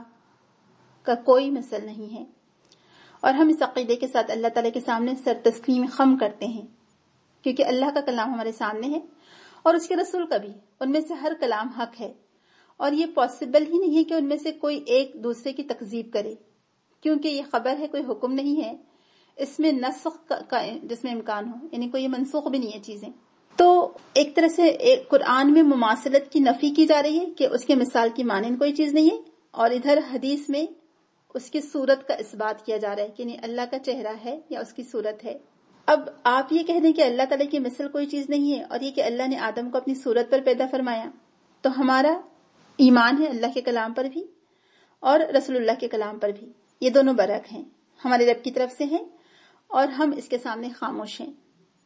[SPEAKER 1] کا کوئی مثل نہیں ہے، اور ہم اس عقیدے کے ساتھ اللہ تعالیٰ کے سامنے سر تسلیم خم کرتے ہیں، کیونکہ اللہ کا کلام ہمارے سامنے ہے اور اس کے رسول کا بھی، ان میں سے ہر کلام حق ہے، اور یہ پاسبل ہی نہیں ہے کہ ان میں سے کوئی ایک دوسرے کی تکذیب کرے، کیونکہ یہ خبر ہے، کوئی حکم نہیں ہے، اس میں نسخ کا جس میں امکان ہو، یعنی کوئی منسوخ بھی نہیں ہے چیزیں۔ تو ایک طرح سے ایک قرآن میں مماثلت کی نفی کی جا رہی ہے کہ اس کے مثال کی مانند کوئی چیز نہیں ہے، اور ادھر حدیث میں اس کی صورت کا اثبات کیا جا رہا ہے کہ نہیں اللہ کا چہرہ ہے یا اس کی صورت ہے۔ اب آپ یہ کہہ دیں کہ اللہ تعالیٰ کی مثل کوئی چیز نہیں ہے اور یہ کہ اللہ نے آدم کو اپنی صورت پر پیدا فرمایا، تو ہمارا ایمان ہے اللہ کے کلام پر بھی اور رسول اللہ کے کلام پر بھی، یہ دونوں برحق ہیں، ہمارے رب کی طرف سے ہیں اور ہم اس کے سامنے خاموش ہیں۔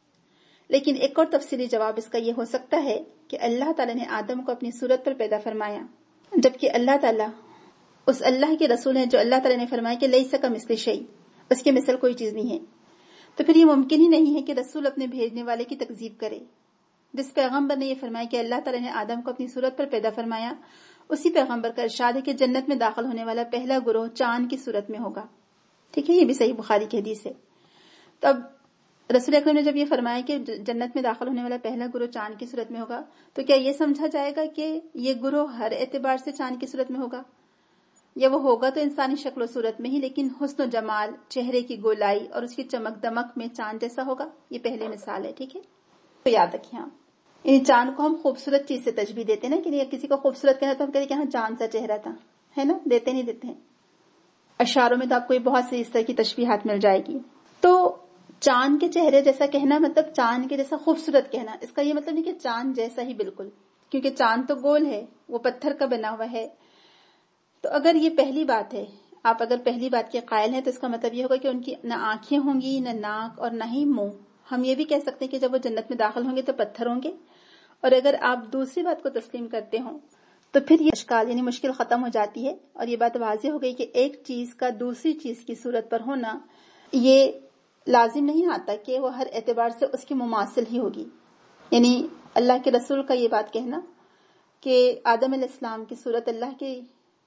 [SPEAKER 1] لیکن ایک اور تفصیلی جواب اس کا یہ ہو سکتا ہے کہ اللہ تعالیٰ نے آدم کو اپنی صورت پر پیدا فرمایا، جبکہ اللہ تعالیٰ اس اللہ کے رسول ہیں جو اللہ تعالیٰ نے فرمایا کہ لیس کمثلہ شیء، اس کے مثل کوئی چیز نہیں ہے، تو پھر یہ ممکن ہی نہیں ہے کہ رسول اپنے بھیجنے والے کی تکذیب کرے۔ جس پیغمبر نے یہ فرمایا کہ اللہ تعالیٰ نے آدم کو اپنی صورت پر پیدا فرمایا، اسی پیغمبر کا ارشاد ہے کہ جنت میں داخل ہونے والا پہلا گروہ چاند کی صورت میں ہوگا، ٹھیک ہے، یہ بھی صحیح بخاری کی حدیث ہے۔ تو اب رسول اکرم نے جب یہ فرمایا کہ جنت میں داخل ہونے والا پہلا گروہ چاند کی صورت میں ہوگا، تو کیا یہ سمجھا جائے گا کہ یہ گروہ ہر اعتبار سے چاند کی صورت میں ہوگا؟ یا وہ ہوگا تو انسانی شکل و صورت میں ہی، لیکن حسن و جمال، چہرے کی گولائی اور اس کی چمک دمک میں چاند جیسا ہوگا. یہ پہلی مثال ہے. ٹھیک ہے، تو یاد رکھیں آپ. یعنی چاند کو ہم خوبصورت چیز سے تشبیہ دیتے ہیں نا، کہ کسی کو خوبصورت کہنا تو ہم کہتے ہیں کہ ہاں چاند سا چہرہ تھا، ہے نا، دیتے نہیں دیتے ہیں. اشعاروں میں تو آپ کو یہ بہت سی اس طرح کی تشبیہات مل جائے گی. تو چاند کے چہرے جیسا کہنا مطلب چاند کے جیسا خوبصورت کہنا، اس کا یہ مطلب نہیں کہ چاند جیسا ہی بالکل، کیونکہ چاند تو گول ہے، وہ پتھر کا بنا ہوا ہے. تو اگر یہ پہلی بات ہے، آپ اگر پہلی بات کے قائل ہیں تو اس کا مطلب یہ ہوگا کہ ان کی نہ آنکھیں ہوں گی، نہ ناک، اور نہ ہی منہ. ہم یہ بھی کہہ سکتے ہیں کہ جب وہ جنت میں داخل ہوں گے تو پتھر ہوں گے. اور اگر آپ دوسری بات کو تسلیم کرتے ہوں تو پھر یہ اشکال یعنی مشکل ختم ہو جاتی ہے، اور یہ بات واضح ہو گئی کہ ایک چیز کا دوسری چیز کی صورت پر ہونا یہ لازم نہیں آتا کہ وہ ہر اعتبار سے اس کی مماثل ہی ہوگی. یعنی اللہ کے رسول کا یہ بات کہنا کہ آدم علیہ السلام کی صورت اللہ کی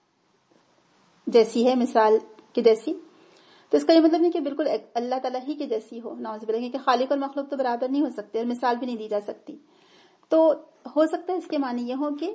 [SPEAKER 1] جیسی ہے، مثال کی جیسی، تو اس کا یہ مطلب نہیں کہ بالکل اللہ تعالیٰ ہی کے جیسی ہو. نعوذ باللہ، کہ خالق اور مخلوق تو برابر نہیں ہو سکتے اور مثال بھی نہیں دی جا سکتی. تو ہو سکتا ہے اس کے معنی یہ ہو کہ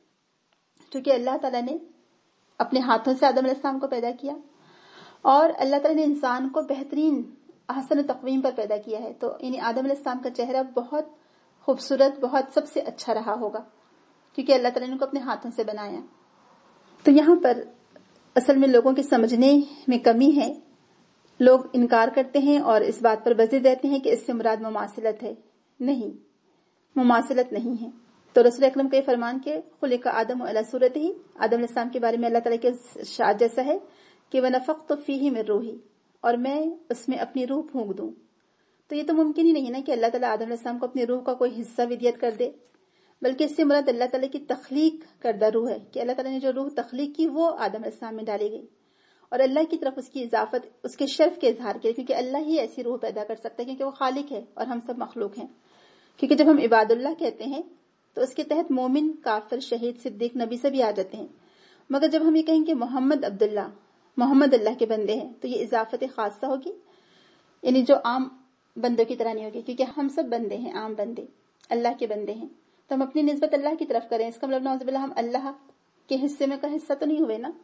[SPEAKER 1] چونکہ اللہ تعالیٰ نے اپنے ہاتھوں سے آدم علیہ السلام کو پیدا کیا اور اللہ تعالیٰ نے انسان کو بہترین احسن تقویم پر پیدا کیا ہے، تو یعنی آدم علیہ السلام کا چہرہ بہت خوبصورت، بہت سب سے اچھا رہا ہوگا کیونکہ اللہ تعالیٰ نے ان کو اپنے ہاتھوں سے بنایا. تو یہاں پر اصل میں لوگوں کے سمجھنے میں کمی ہے. لوگ انکار کرتے ہیں اور اس بات پر بزد رہتے ہیں کہ اس سے مراد مماثلت ہے. نہیں، مماثلت نہیں ہے. تو رسول اکرم کا یہ فرمان کہ خلق آدم علی صورتہ ہی، آدم علیہ السلام کے بارے میں اللہ تعالیٰ کے ارشاد جیسا ہے کہ وَنَفَخْتُ فِيهِ مِن رُوحِي، اور میں اس میں اپنی روح پھونک دوں. تو یہ تو ممکن ہی نہیں ہے نا کہ اللہ تعالیٰ آدم علیہ السلام کو اپنی روح کا کوئی حصہ ودیت کر دے، بلکہ اس سے مراد اللہ تعالیٰ کی تخلیق کردہ روح ہے کہ اللہ تعالیٰ نے جو روح تخلیق کی وہ آدم علیہ السلام میں ڈالی گئی، اور اللہ کی طرف اس کی اضافت اس کے شرف کے اظہار کے، کیونکہ اللہ ہی ایسی روح پیدا کر سکتا ہے کیونکہ وہ خالق ہے اور ہم سب مخلوق ہیں. کیونکہ جب ہم عباد اللہ کہتے ہیں تو اس کے تحت مومن، کافر، شہید، صدیق، نبی سے بھی آ جاتے ہیں. مگر جب ہم یہ کہیں کہ محمد عبداللہ، محمد اللہ کے بندے ہیں، تو یہ اضافت خاصہ ہوگی، یعنی جو عام بندوں کی طرح نہیں ہوگی، کیونکہ ہم سب بندے ہیں، عام بندے اللہ کے بندے ہیں. تو ہم اپنی نسبت اللہ کی طرف کریں، اس کا مطلب نعوذ باللہ ہم اللہ کے حصے میں کا حصہ تو نہیں ہوئے نا.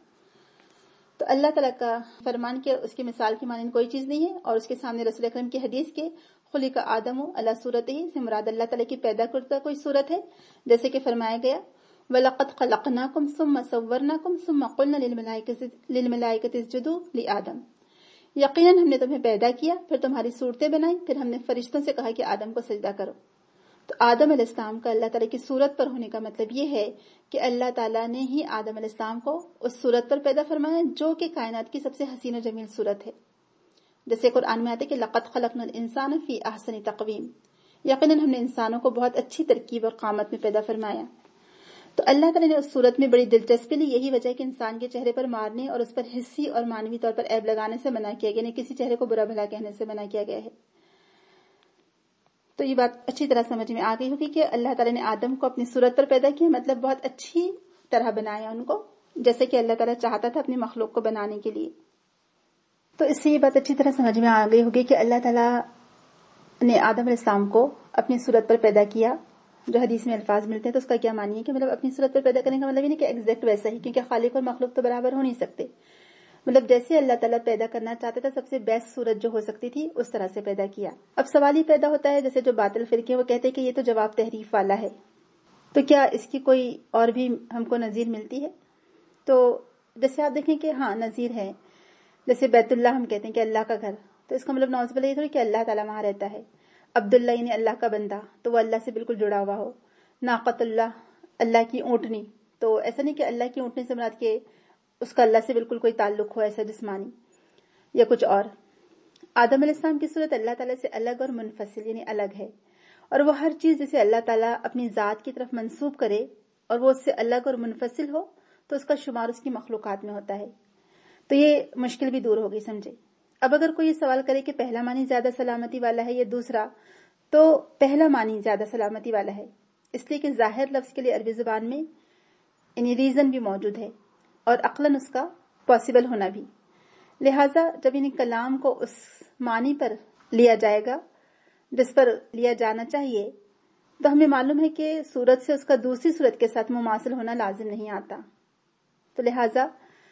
[SPEAKER 1] تو اللہ تعالیٰ کا فرمان کے اس کی مثال کی مانند کوئی چیز نہیں ہے، اور اس کے سامنے رسول اکرم کی حدیث کے خلق آدم علی صورتہ سے مراد اللہ تعالیٰ کی پیدا کردہ کوئی صورت ہے، جیسے کہ فرمایا گیا وَلَقَدْ خَلَقْنَاكُمْ ثُمَّ صَوَّرْنَاكُمْ ثُمَّ قُلْنَا لِلْمَلَائِكَةِ اسْجُدُوا لِآدَمَ، یقیناً ہم نے تمہیں پیدا کیا، پھر تمہاری صورتیں بنائیں، پھر ہم نے فرشتوں سے کہا کہ آدم کو سجدہ کرو. تو آدم علیہ السلام کا اللہ تعالیٰ کی صورت پر ہونے کا مطلب یہ ہے کہ اللہ تعالیٰ نے ہی آدم علیہ السلام کو اس صورت پر پیدا فرمایا جو کہ کائنات کی سب سے حسین و جمیل صورت ہے. جیسے قرآن میں آتے کہ لقد خلقنا الانسان فی احسن تقویم، یقیناً ہم نے انسانوں کو بہت اچھی ترکیب اور قامت میں پیدا فرمایا. تو اللہ تعالیٰ نے اس صورت میں بڑی دلچسپی لی. یہی وجہ ہے کہ انسان کے چہرے پر مارنے اور اس پر حسی اور معنوی طور پر عیب لگانے سے منع کیا گیا، یعنی کسی چہرے کو برا بھلا کہنے سے منع کیا گیا ہے. تو یہ بات اچھی طرح سمجھ میں آ گئی ہوگی کہ اللہ تعالیٰ نے آدم کو اپنی صورت پر پیدا کیا، مطلب بہت اچھی طرح بنایا ان کو، جیسے کہ اللہ تعالیٰ چاہتا تھا اپنی مخلوق کو بنانے کے لیے. تو اس سے یہ بات اچھی طرح سمجھ میں آ گئی ہوگی کہ اللہ تعالیٰ نے آدم علیہ السلام کو اپنی صورت پر پیدا کیا. جو حدیث میں الفاظ ملتے ہیں تو اس کا کیا معنی ہے کہ مطلب اپنی صورت پر پیدا کرنے کا مطلب یہ نہیں کہ ایگزیکٹ ویسا ہی، کیونکہ خالق اور مخلوق تو برابر ہو نہیں سکتے. مطلب جیسے اللہ تعالیٰ پیدا کرنا چاہتا تھا سب سے بیسٹ صورت جو ہو سکتی تھی اس طرح سے پیدا کیا. اب سوال ہی پیدا ہوتا ہے، جیسے جو باطل فرقے وہ کہتے ہیں کہ یہ تو جواب تحریف والا ہے، تو کیا اس کی کوئی اور بھی ہم کو نظیر ملتی ہے؟ تو جیسے آپ دیکھیں کہ ہاں نظیر ہے، جیسے بیت اللہ ہم کہتے ہیں کہ اللہ کا گھر، تو اس کا مطلب نعوذ باللہ یہ تھوڑی کہ اللہ تعالیٰ وہاں رہتا ہے. عبداللہ یعنی اللہ کا بندہ، تو وہ اللہ سے بالکل جڑا ہوا ہو. ناقۃ اللہ، اللہ کی اونٹنی، تو ایسا نہیں کہ اللہ کی اونٹنی سے مراد کہ اس کا اللہ سے بالکل کوئی تعلق ہو ایسا جسمانی یا کچھ اور. آدم علیہ السلام کی صورت اللہ تعالیٰ سے الگ اور منفصل یعنی الگ ہے، اور وہ ہر چیز جسے اللہ تعالیٰ اپنی ذات کی طرف منسوب کرے اور وہ اس سے الگ اور منفصل ہو تو اس کا شمار اس کی مخلوقات میں ہوتا ہے. تو یہ مشکل بھی دور ہوگی سمجھے. اب اگر کوئی یہ سوال کرے کہ پہلا معنی زیادہ سلامتی والا ہے یا دوسرا، تو پہلا معنی زیادہ سلامتی والا ہے، اس لیے کہ ظاہر لفظ کے لیے عربی زبان میں یعنی ریزن بھی موجود ہے اور عقلاً اس کا پاسبل ہونا بھی. لہٰذا جب انہیں کلام کو اس معنی پر لیا جائے گا جس پر لیا جانا چاہیے، تو ہمیں معلوم ہے کہ صورت سے اس کا دوسری صورت کے ساتھ مماثل ہونا لازم نہیں آتا. تو لہٰذا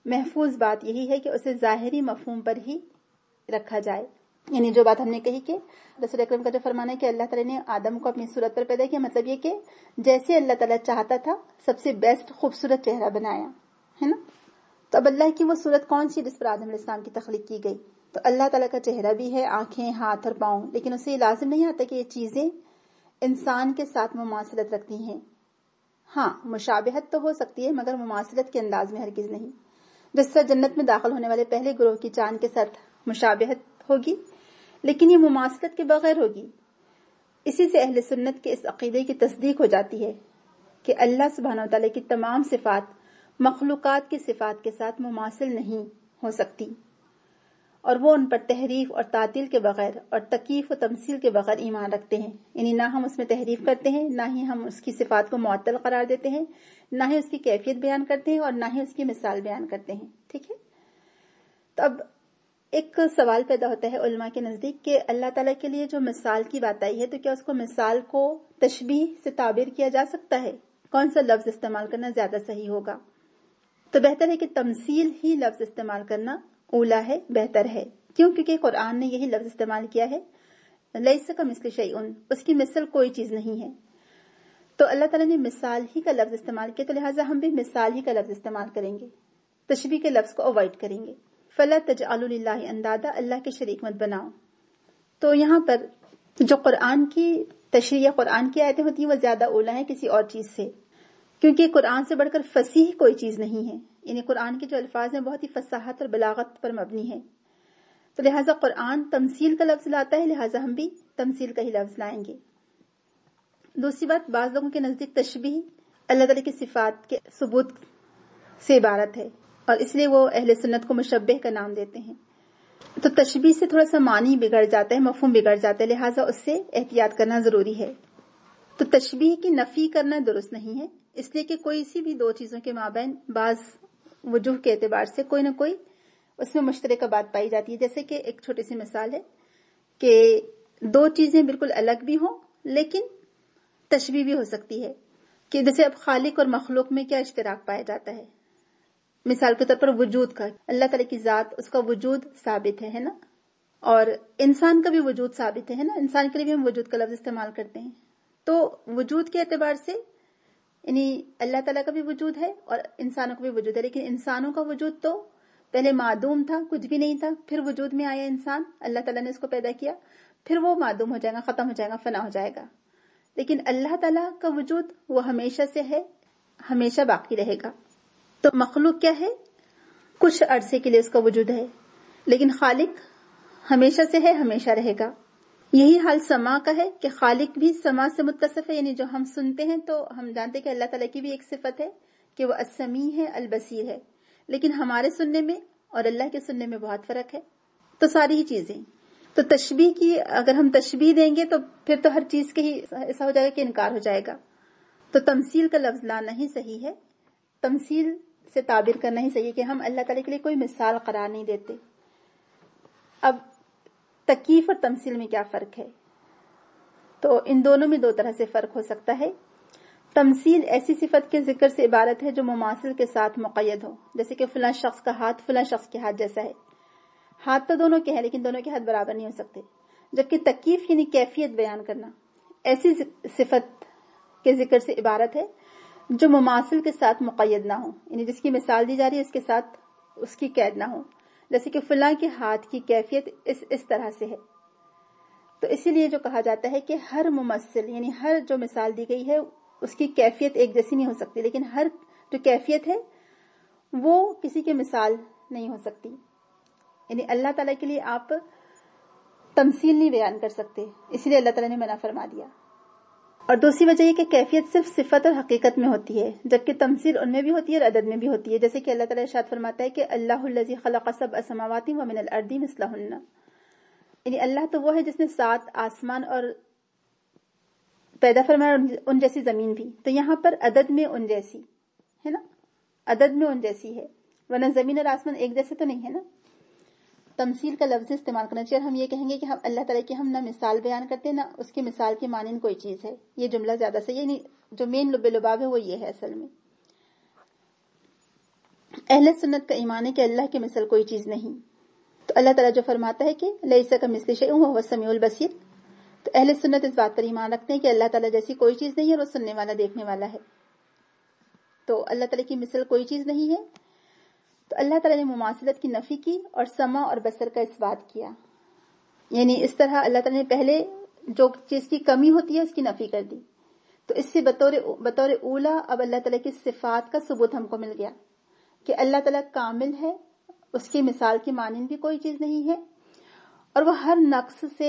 [SPEAKER 1] محفوظ بات یہی ہے کہ اسے ظاہری مفہوم پر ہی رکھا جائے. یعنی جو بات ہم نے کہی کہ رسول اکرم کا جو فرمانا ہے کہ اللہ تعالیٰ نے آدم کو اپنی صورت پر پیدا کیا، مطلب یہ کہ جیسے اللہ تعالیٰ چاہتا تھا سب سے بیسٹ خوبصورت چہرہ بنایا ہے نا. تو اب اللہ کی وہ صورت کون سی جس پر آدم علیہ السلام کی تخلیق کی گئی؟ تو اللہ تعالیٰ کا چہرہ بھی ہے، آنکھیں، ہاتھ اور پاؤں، لیکن اسے یہ لازم نہیں آتا کہ یہ چیزیں انسان کے ساتھ مماثلت رکھتی ہیں. ہاں مشابہت تو ہو سکتی ہے مگر مماثلت کے انداز میں ہرگز نہیں. جس طرح جنت میں داخل ہونے والے پہلے گروہ کی چاند کے ساتھ مشابہت ہوگی لیکن یہ مماثلت کے بغیر ہوگی. اسی سے اہل سنت کے اس عقیدے کی تصدیق ہو جاتی ہے کہ اللہ سبحانہ و تعالیٰ کی تمام صفات مخلوقات کی صفات کے ساتھ مماثل نہیں ہو سکتی، اور وہ ان پر تحریف اور تعطیل کے بغیر اور تکییف و تمثیل کے بغیر ایمان رکھتے ہیں. یعنی نہ ہم اس میں تحریف کرتے ہیں، نہ ہی ہم اس کی صفات کو معطل قرار دیتے ہیں، نہ ہی اس کی کیفیت بیان کرتے ہیں، اور نہ ہی اس کی مثال بیان کرتے ہیں. ٹھیک ہے. تو اب ایک سوال پیدا ہوتا ہے علماء کے نزدیک کہ اللہ تعالیٰ کے لیے جو مثال کی بات آئی ہے تو کیا اس کو مثال کو تشبیہ سے تعبیر کیا جا سکتا ہے؟ کون سا لفظ استعمال کرنا زیادہ صحیح ہوگا؟ تو بہتر ہے کہ تمثیل ہی لفظ استعمال کرنا اولا ہے، بہتر ہے. کیوں؟ کیونکہ قرآن نے یہی لفظ استعمال کیا ہے، لیس کمثلہ شیء، اس کی مثل کوئی چیز نہیں ہے. تو اللہ تعالیٰ نے مثال ہی کا لفظ استعمال کیا، تو لہٰذا ہم بھی مثال ہی کا لفظ استعمال کریں گے، تشبیہ کے لفظ کو اوائڈ کریں گے. فلا تجعلوا للہ اندادا، اللہ کے شریک مت بناؤ. تو یہاں پر جو قرآن کی تشریح، قرآن کی آیتیں ہوتی ہیں وہ زیادہ اولا ہیں کسی اور چیز سے، کیونکہ قرآن سے بڑھ کر فصیح کوئی چیز نہیں ہے. یعنی قرآن کے جو الفاظ ہیں بہت ہی فصاحت اور بلاغت پر مبنی ہے. تو لہٰذا قرآن تمثیل کا لفظ لاتا ہے، لہٰذا ہم بھی تمثیل کا ہی لفظ لائیں گے. دوسری بات، بعض لوگوں کے نزدیک تشبیہ اللہ تعالیٰ کی صفات کے ثبوت سے عبارت ہے، اور اس لیے وہ اہل سنت کو مشبہ کا نام دیتے ہیں. تو تشبیہ سے تھوڑا سا معنی بگڑ جاتا ہے، مفہوم بگڑ جاتا ہے، لہٰذا اس سے احتیاط کرنا ضروری ہے. تو تشبیہ کی نفی کرنا درست نہیں ہے، اس لیے کہ کوئی سی بھی دو چیزوں کے مابین بعض وجوہ کے اعتبار سے کوئی نہ کوئی اس میں مشترکہ بات پائی جاتی ہے. جیسے کہ ایک چھوٹی سی مثال ہے کہ دو چیزیں بالکل الگ بھی ہوں لیکن تشبیہ بھی ہو سکتی ہے، کہ جیسے اب خالق اور مخلوق میں کیا اشتراک پایا جاتا ہے. مثال کے طور پر وجود کا، اللہ تعالیٰ کی ذات، اس کا وجود ثابت ہے ہے نا، اور انسان کا بھی وجود ثابت ہے نا، انسان کے لیے بھی ہم وجود کا لفظ استعمال کرتے ہیں. تو وجود کے اعتبار سے یعنی اللہ تعالیٰ کا بھی وجود ہے اور انسانوں کا بھی وجود ہے، لیکن انسانوں کا وجود تو پہلے معدوم تھا، کچھ بھی نہیں تھا، پھر وجود میں آیا انسان، اللہ تعالیٰ نے اس کو پیدا کیا، پھر وہ معدوم ہو جائے گا، ختم ہو جائے گا، فنا ہو جائے گا. لیکن اللہ تعالیٰ کا وجود وہ ہمیشہ سے ہے، ہمیشہ باقی رہے گا. تو مخلوق کیا ہے؟ کچھ عرصے کے لیے اس کا وجود ہے، لیکن خالق ہمیشہ سے ہے، ہمیشہ رہے گا. یہی حال سماع کا ہے کہ خالق بھی سماع سے متصف ہے، یعنی جو ہم سنتے ہیں تو ہم جانتے ہیں کہ اللہ تعالیٰ کی بھی ایک صفت ہے کہ وہ السمیع ہے، البصیر ہے، لیکن ہمارے سننے میں اور اللہ کے سننے میں بہت فرق ہے. تو ساری ہی چیزیں، تو تشبیہ کی اگر ہم تشبیہ دیں گے تو پھر تو ہر چیز کے ہی ایسا ہو جائے گا کہ انکار ہو جائے گا. تو تمثیل کا لفظ لانا ہی صحیح ہے، تمثیل سے تعبیر کرنا ہی صحیح ہے کہ ہم اللہ تعالیٰ کے لیے کوئی مثال قرار نہیں دیتے. اب تکییف اور تمثیل میں کیا فرق ہے؟ تو ان دونوں میں دو طرح سے فرق ہو سکتا ہے. تمثیل ایسی صفت کے ذکر سے عبارت ہے جو مماثل کے ساتھ مقید ہو، جیسے کہ فلاں شخص کا ہاتھ فلاں شخص کے ہاتھ جیسا ہے. ہاتھ تو دونوں کے ہیں لیکن دونوں کے ہاتھ برابر نہیں ہو سکتے. جبکہ تکییف یعنی کیفیت بیان کرنا ایسی صفت کے ذکر سے عبارت ہے جو مماثل کے ساتھ مقید نہ ہو، یعنی جس کی مثال دی جا رہی ہے اس کے ساتھ اس کی قید نہ ہو. جیسے کہ فلاں کے ہاتھ کی کیفیت اس اس طرح سے ہے. تو اسی لیے جو کہا جاتا ہے کہ ہر ممثل یعنی ہر جو مثال دی گئی ہے اس کی کیفیت ایک جیسی نہیں ہو سکتی، لیکن ہر جو کیفیت ہے وہ کسی کے مثال نہیں ہو سکتی. یعنی اللہ تعالیٰ کے لیے آپ تمثیل نہیں بیان کر سکتے، اسی لیے اللہ تعالیٰ نے منع فرما دیا. اور دوسری وجہ یہ کہ کیفیت صرف صفت اور حقیقت میں ہوتی ہے، جبکہ تمثیل ان میں بھی ہوتی ہے اور عدد میں بھی ہوتی ہے. جیسے کہ اللہ تعالیٰ ارشاد فرماتا ہے کہ اللہ الذی خلق سبع سماوات ومن الارض مثلہن، یعنی اللہ تو وہ ہے جس نے سات آسمان اور پیدا فرمایا ان جیسی زمین بھی. تو یہاں پر عدد میں ان جیسی ہے نا، عدد میں ان جیسی ہے، ورنہ زمین اور آسمان ایک جیسے تو نہیں ہے نا. تمثیل کا لفظ استعمال کرنا چاہیے. ہم یہ کہیں گے کہ ہم اللہ تعالیٰ کی ہم نہ مثال بیان کرتے نہ اس کی مثال کی مانند کوئی چیز ہے، یہ جملہ زیادہ صحیح ہے. یعنی جو مین لب لباب ہے وہ یہ ہے اصل میں. اہل سنت کا ایمان ہے کہ اللہ کی مثل کوئی چیز نہیں. تو اللہ تعالیٰ جو فرماتا ہے کہ لیس کمثلہ شیء وہو السمیع البصیر، تو اہل سنت اس بات پر ایمان رکھتے ہیں کہ اللہ تعالیٰ جیسی کوئی چیز نہیں ہے اور وہ سننے والا دیکھنے والا ہے. تو اللہ تعالیٰ کی مثل کوئی چیز نہیں ہے. تو اللہ تعالیٰ نے مماثلت کی نفی کی اور سمع اور بصر کا اثبات کیا. یعنی اس طرح اللہ تعالیٰ نے پہلے جو چیز کی کمی ہوتی ہے اس کی نفی کر دی. تو اس سے بطور بطور اولا اب اللہ تعالیٰ کی صفات کا ثبوت ہم کو مل گیا کہ اللہ تعالیٰ کامل ہے، اس کی مثال کی مانند بھی کوئی چیز نہیں ہے، اور وہ ہر نقص سے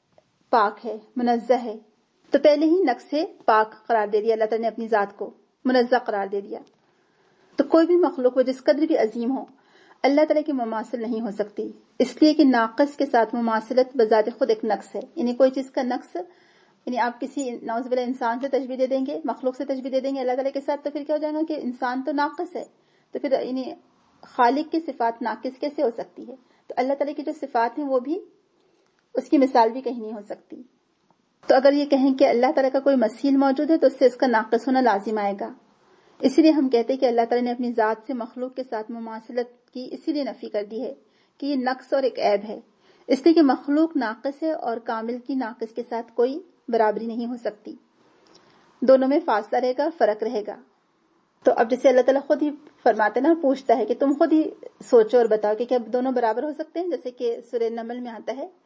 [SPEAKER 1] پاک ہے، منزہ ہے. تو پہلے ہی نقص سے پاک قرار دے دیا اللہ تعالیٰ نے اپنی ذات کو، منزہ قرار دے دیا. تو کوئی بھی مخلوق وہ جس قدر بھی عظیم ہو اللہ تعالیٰ کی مماثل نہیں ہو سکتی، اس لیے کہ ناقص کے ساتھ مماثلت بذات خود ایک نقص ہے. یعنی کوئی چیز کا نقص، یعنی آپ کسی نعوذ باللہ انسان سے تشبیہ دے دیں گے، مخلوق سے تشبیہ دے دیں گے اللہ تعالیٰ کے ساتھ، تو پھر کیا ہو جائے گا کہ انسان تو ناقص ہے، تو پھر یعنی خالق کی صفات ناقص کیسے ہو سکتی ہے؟ تو اللہ تعالیٰ کی جو صفات ہیں وہ بھی، اس کی مثال بھی کہیں نہیں ہو سکتی. تو اگر یہ کہیں کہ اللہ تعالیٰ کا کوئی مثیل موجود ہے تو اس سے اس کا ناقص ہونا لازم آئے گا. اسی لیے ہم کہتے ہیں کہ اللہ تعالیٰ نے اپنی ذات سے مخلوق کے ساتھ مماثلت کی اسی لیے نفی کر دی ہے کہ یہ نقص اور ایک عیب ہے، اس لیے کہ مخلوق ناقص ہے اور کامل کی ناقص کے ساتھ کوئی برابری نہیں ہو سکتی. دونوں میں فاصلہ رہے گا، فرق رہے گا. تو اب جیسے اللہ تعالیٰ خود ہی فرماتے نا، پوچھتا ہے کہ تم خود ہی سوچو اور بتاؤ کہ کیا دونوں برابر ہو سکتے ہیں؟ جیسے کہ سورہ نمل میں آتا ہے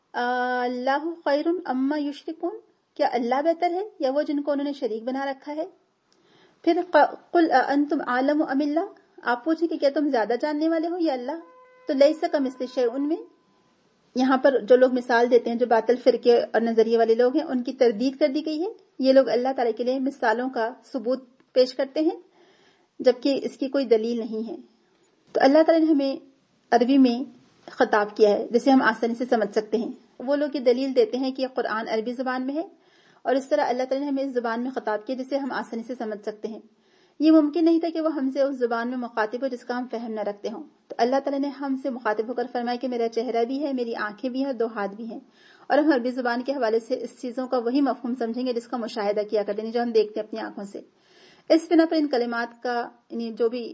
[SPEAKER 1] اللہ خیر اما یشرکون، کیا اللہ بہتر ہے یا وہ جن کو انہوں نے شریک بنا رکھا ہے؟ پھر قل انتم عالم ام اللہ، آپ پوچھیں کہ کیا تم زیادہ جاننے والے ہو یا اللہ؟ تو لیس کمثلہ شیء میں یہاں پر جو لوگ مثال دیتے ہیں، جو باطل فرقے اور نظریے والے لوگ ہیں، ان کی تردید کر دی گئی ہے. یہ لوگ اللہ تعالیٰ کے لیے مثالوں کا ثبوت پیش کرتے ہیں جبکہ اس کی کوئی دلیل نہیں ہے. تو اللہ تعالیٰ نے ہمیں عربی میں خطاب کیا ہے جسے ہم آسانی سے سمجھ سکتے ہیں. وہ لوگ یہ دلیل دیتے ہیں کہ یہ قرآن عربی زبان میں ہے، اور اس طرح اللہ تعالیٰ نے ہمیں اس زبان میں خطاب کیا جسے ہم آسانی سے سمجھ سکتے ہیں. یہ ممکن نہیں تھا کہ وہ ہم سے اس زبان میں مخاطب ہو جس کا ہم فہم نہ رکھتے ہوں. تو اللہ تعالیٰ نے ہم سے مخاطب ہو کر فرمایا کہ میرا چہرہ بھی ہے، میری آنکھیں بھی ہیں، دو ہاتھ بھی ہیں، اور ہم عربی زبان کے حوالے سے اس چیزوں کا وہی مفہوم سمجھیں گے جس کا مشاہدہ کیا کرتے ہیں، جو ہم دیکھتے ہیں اپنی آنکھوں سے. اس بنا پر ان کلمات کا یعنی جو بھی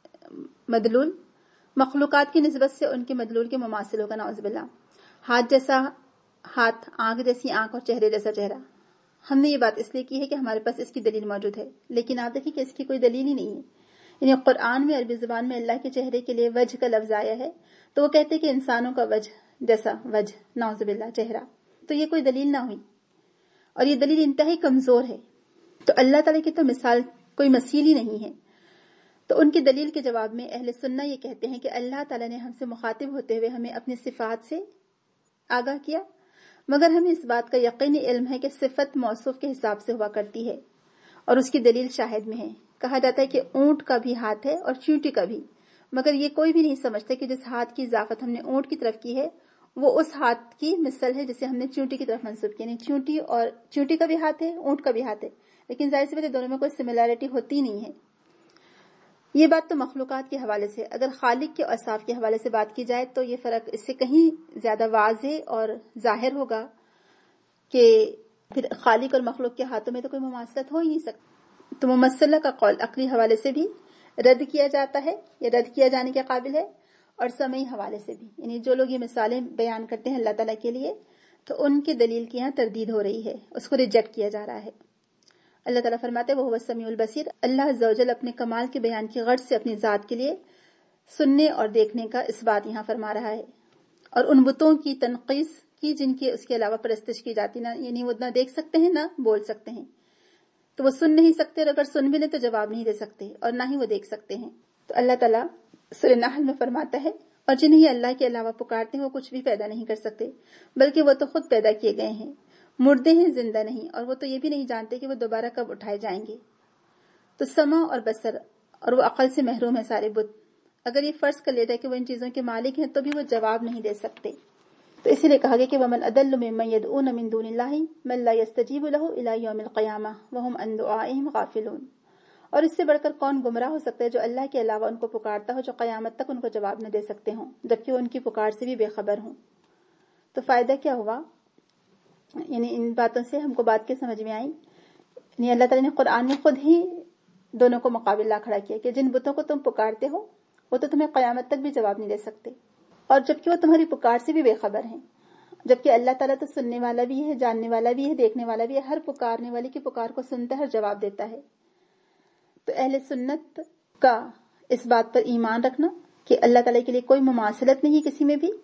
[SPEAKER 1] مدلول مخلوقات کی نسبت سے ان کے مدلول کے مماثل ہوگا، نعوذ باللہ. ہاتھ جیسا ہاتھ، آنکھ جیسی آنکھ، اور چہرے جیسا چہرہ. ہم نے یہ بات اس لیے کی ہے کہ ہمارے پاس اس کی دلیل موجود ہے، لیکن آپ دیکھیں کہ اس کی کوئی دلیل ہی نہیں ہے. یعنی قرآن میں عربی زبان میں اللہ کے چہرے کے لیے وجہ کا لفظ آیا ہے تو وہ کہتے ہیں کہ انسانوں کا وجہ جیسا وجہ، نعوذ باللہ، چہرہ. تو یہ کوئی دلیل نہ ہوئی، اور یہ دلیل انتہائی کمزور ہے. تو اللہ تعالیٰ کی تو مثال کوئی مثیل ہی نہیں ہے. تو ان کی دلیل کے جواب میں اہل سنہ یہ کہتے ہیں کہ اللہ تعالیٰ نے ہم سے مخاطب ہوتے ہوئے ہمیں اپنی صفات سے آگاہ کیا، مگر ہمیں اس بات کا یقینی علم ہے کہ صفت موصوف کے حساب سے ہوا کرتی ہے، اور اس کی دلیل شاہد میں ہے. کہا جاتا ہے کہ اونٹ کا بھی ہاتھ ہے اور چیونٹی کا بھی، مگر یہ کوئی بھی نہیں سمجھتا کہ جس ہاتھ کی اضافت ہم نے اونٹ کی طرف کی ہے وہ اس ہاتھ کی مثل ہے جسے ہم نے چیونٹی کی طرف منسوب کیا. یعنی چیونٹی اور چیونٹی کا بھی ہاتھ ہے، اونٹ کا بھی ہاتھ ہے، لیکن ظاہر سی بات ہے دونوں میں کوئی سملیرٹی ہوتی نہیں ہے. یہ بات تو مخلوقات کے حوالے سے. اگر خالق کے اوصاف کے حوالے سے بات کی جائے تو یہ فرق اس سے کہیں زیادہ واضح اور ظاہر ہوگا کہ پھر خالق اور مخلوق کے ہاتھوں میں تو کوئی مماثلت ہو ہی نہیں سکتی. تو ممثلہ کا قول عقلی حوالے سے بھی رد کیا جاتا ہے، یا رد کیا جانے کے قابل ہے، اور سمعی حوالے سے بھی. یعنی جو لوگ یہ مثالیں بیان کرتے ہیں اللہ تعالیٰ کے لیے تو ان کی دلیل کی یہاں تردید ہو رہی ہے، اس کو ریجیکٹ کیا جا رہا ہے. اللہ تعالیٰ فرماتے ہیں وہ السمیع البصیر. اللہ عز و جل اپنے کمال کے بیان کی غرض سے اپنی ذات کے لیے سننے اور دیکھنے کا اس بات یہاں فرما رہا ہے، اور ان بتوں کی تنقیص کی جن کی اس کے علاوہ پرستش کی جاتی، نہ یعنی وہ نہ دیکھ سکتے ہیں نہ بول سکتے ہیں. تو وہ سن نہیں سکتے، اور اگر سن بھی لیں تو جواب نہیں دے سکتے، اور نہ ہی وہ دیکھ سکتے ہیں. تو اللہ تعالیٰ سورہ نحل میں فرماتا ہے اور جنہیں اللہ کے علاوہ پکارتے ہیں وہ کچھ بھی پیدا نہیں کر سکتے، بلکہ وہ تو خود پیدا کیے گئے ہیں، مردے ہیں، زندہ نہیں، اور وہ تو یہ بھی نہیں جانتے کہ وہ دوبارہ کب اٹھائے جائیں گے. تو سمع اور بصر اور وہ عقل سے محروم ہے سارے بت. اگر یہ فرض کر لیتا ہے کہ وہ ان چیزوں کے مالک ہیں تو بھی وہ جواب نہیں دے سکتے. تو اسی لیے کہا گیا کہ وَمَنْ أَضَلُّ مِمَّنْ يَدْعُونَ مِنْ دُونِ اللَّهِ مَنْ لَا يَسْتَجِيبُ لَهُ إِلَى يَوْمِ الْقِيَامَةِ وَهُمْ عَنْ دُعَائِهِمْ غَافِلُونَ. اور اس سے بڑھ کر کون گمراہ ہو سکتا ہے جو اللہ کے علاوہ ان کو پکارتا ہو، جو قیامت تک ان کو جواب نہ دے سکتے ہوں جبکہ وہ ان کی پکار سے بھی بے خبر ہوں. تو فائدہ کیا ہوا؟ یعنی ان باتوں سے ہم کو بات کے سمجھ میں آئی. یعنی اللہ تعالیٰ نے قرآن میں خود ہی دونوں کو مقابلہ کھڑا کیا کہ جن بتوں کو تم پکارتے ہو وہ تو تمہیں قیامت تک بھی جواب نہیں دے سکتے، اور جبکہ وہ تمہاری پکار سے بھی بے خبر ہیں، جبکہ اللہ تعالیٰ تو سننے والا بھی ہے، جاننے والا بھی ہے، دیکھنے والا بھی ہے، ہر پکارنے والے کی پکار کو سنتا ہے اور جواب دیتا ہے۔ تو اہل سنت کا اس بات پر ایمان رکھنا کہ اللہ تعالیٰ کے لیے کوئی مماثلت نہیں کسی میں بھی،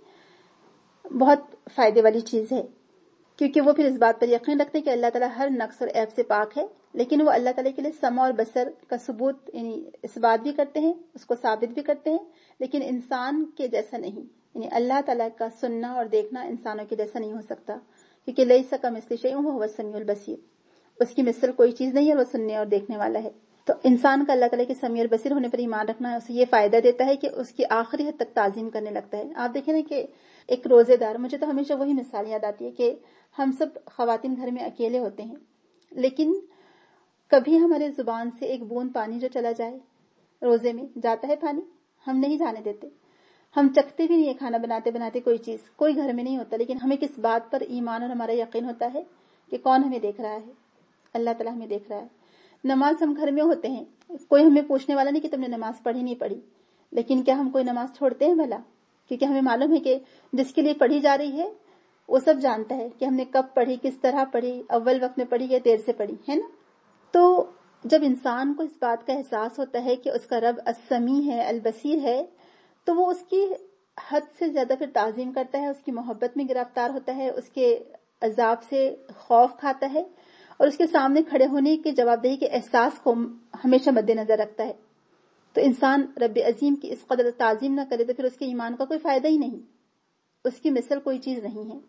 [SPEAKER 1] بہت فائدے والی چیز ہے، کیونکہ وہ پھر اس بات پر یقین رکھتے ہیں کہ اللہ تعالیٰ ہر نقص اور عیب سے پاک ہے، لیکن وہ اللہ تعالیٰ کے لیے سمع اور بصر کا ثبوت یعنی اس بات بھی کرتے ہیں، اس کو ثابت بھی کرتے ہیں، لیکن انسان کے جیسا نہیں، یعنی اللہ تعالیٰ کا سننا اور دیکھنا انسانوں کے جیسا نہیں ہو سکتا، کیونکہ لیس کمثلہ شیء وہو السمیع البصیر، اس کی مثل کوئی چیز نہیں ہے، وہ سننے اور دیکھنے والا ہے۔ تو انسان کا اللہ تعالیٰ کے سمیع اور بصیر ہونے پر ایمان رکھنا اسے یہ فائدہ دیتا ہے کہ اس کی آخری حد تک تعظیم کرنے لگتا ہے۔ آپ دیکھیں نا کہ ایک روزے دار، مجھے تو ہمیشہ وہی مثال یاد آتی ہے کہ ہم سب خواتین گھر میں اکیلے ہوتے ہیں، لیکن کبھی ہمارے زبان سے ایک بوند پانی جو چلا جائے، روزے میں جاتا ہے پانی، ہم نہیں جانے دیتے، ہم چکھتے بھی نہیں ہے کھانا بناتے بناتے کوئی چیز، کوئی گھر میں نہیں ہوتا، لیکن ہمیں کس بات پر ایمان اور ہمارا یقین ہوتا ہے کہ کون ہمیں دیکھ رہا ہے، اللہ تعالیٰ ہمیں دیکھ رہا ہے۔ نماز ہم گھر میں ہوتے ہیں، کوئی ہمیں پوچھنے والا نہیں کہ تم نے نماز پڑھی نہیں پڑھی، لیکن کیا ہم کوئی نماز چھوڑتے ہیں بھلا؟ کیونکہ ہمیں معلوم ہے کہ جس کے لیے پڑھی جا رہی ہے وہ سب جانتا ہے کہ ہم نے کب پڑھی، کس طرح پڑھی، اول وقت میں پڑھی یا دیر سے پڑھی، ہے نا؟ تو جب انسان کو اس بات کا احساس ہوتا ہے کہ اس کا رب السمیع ہے، البصیر ہے، تو وہ اس کی حد سے زیادہ پھر تعظیم کرتا ہے، اس کی محبت میں گرفتار ہوتا ہے، اس کے عذاب سے خوف کھاتا ہے، اور اس کے سامنے کھڑے ہونے کے جواب دہی کے احساس کو ہمیشہ مد نظر رکھتا ہے۔ تو انسان رب عظیم کی اس قدر تعظیم نہ کرے تو پھر اس کے ایمان کا کوئی فائدہ ہی نہیں، اس کی مثل کوئی چیز نہیں ہے۔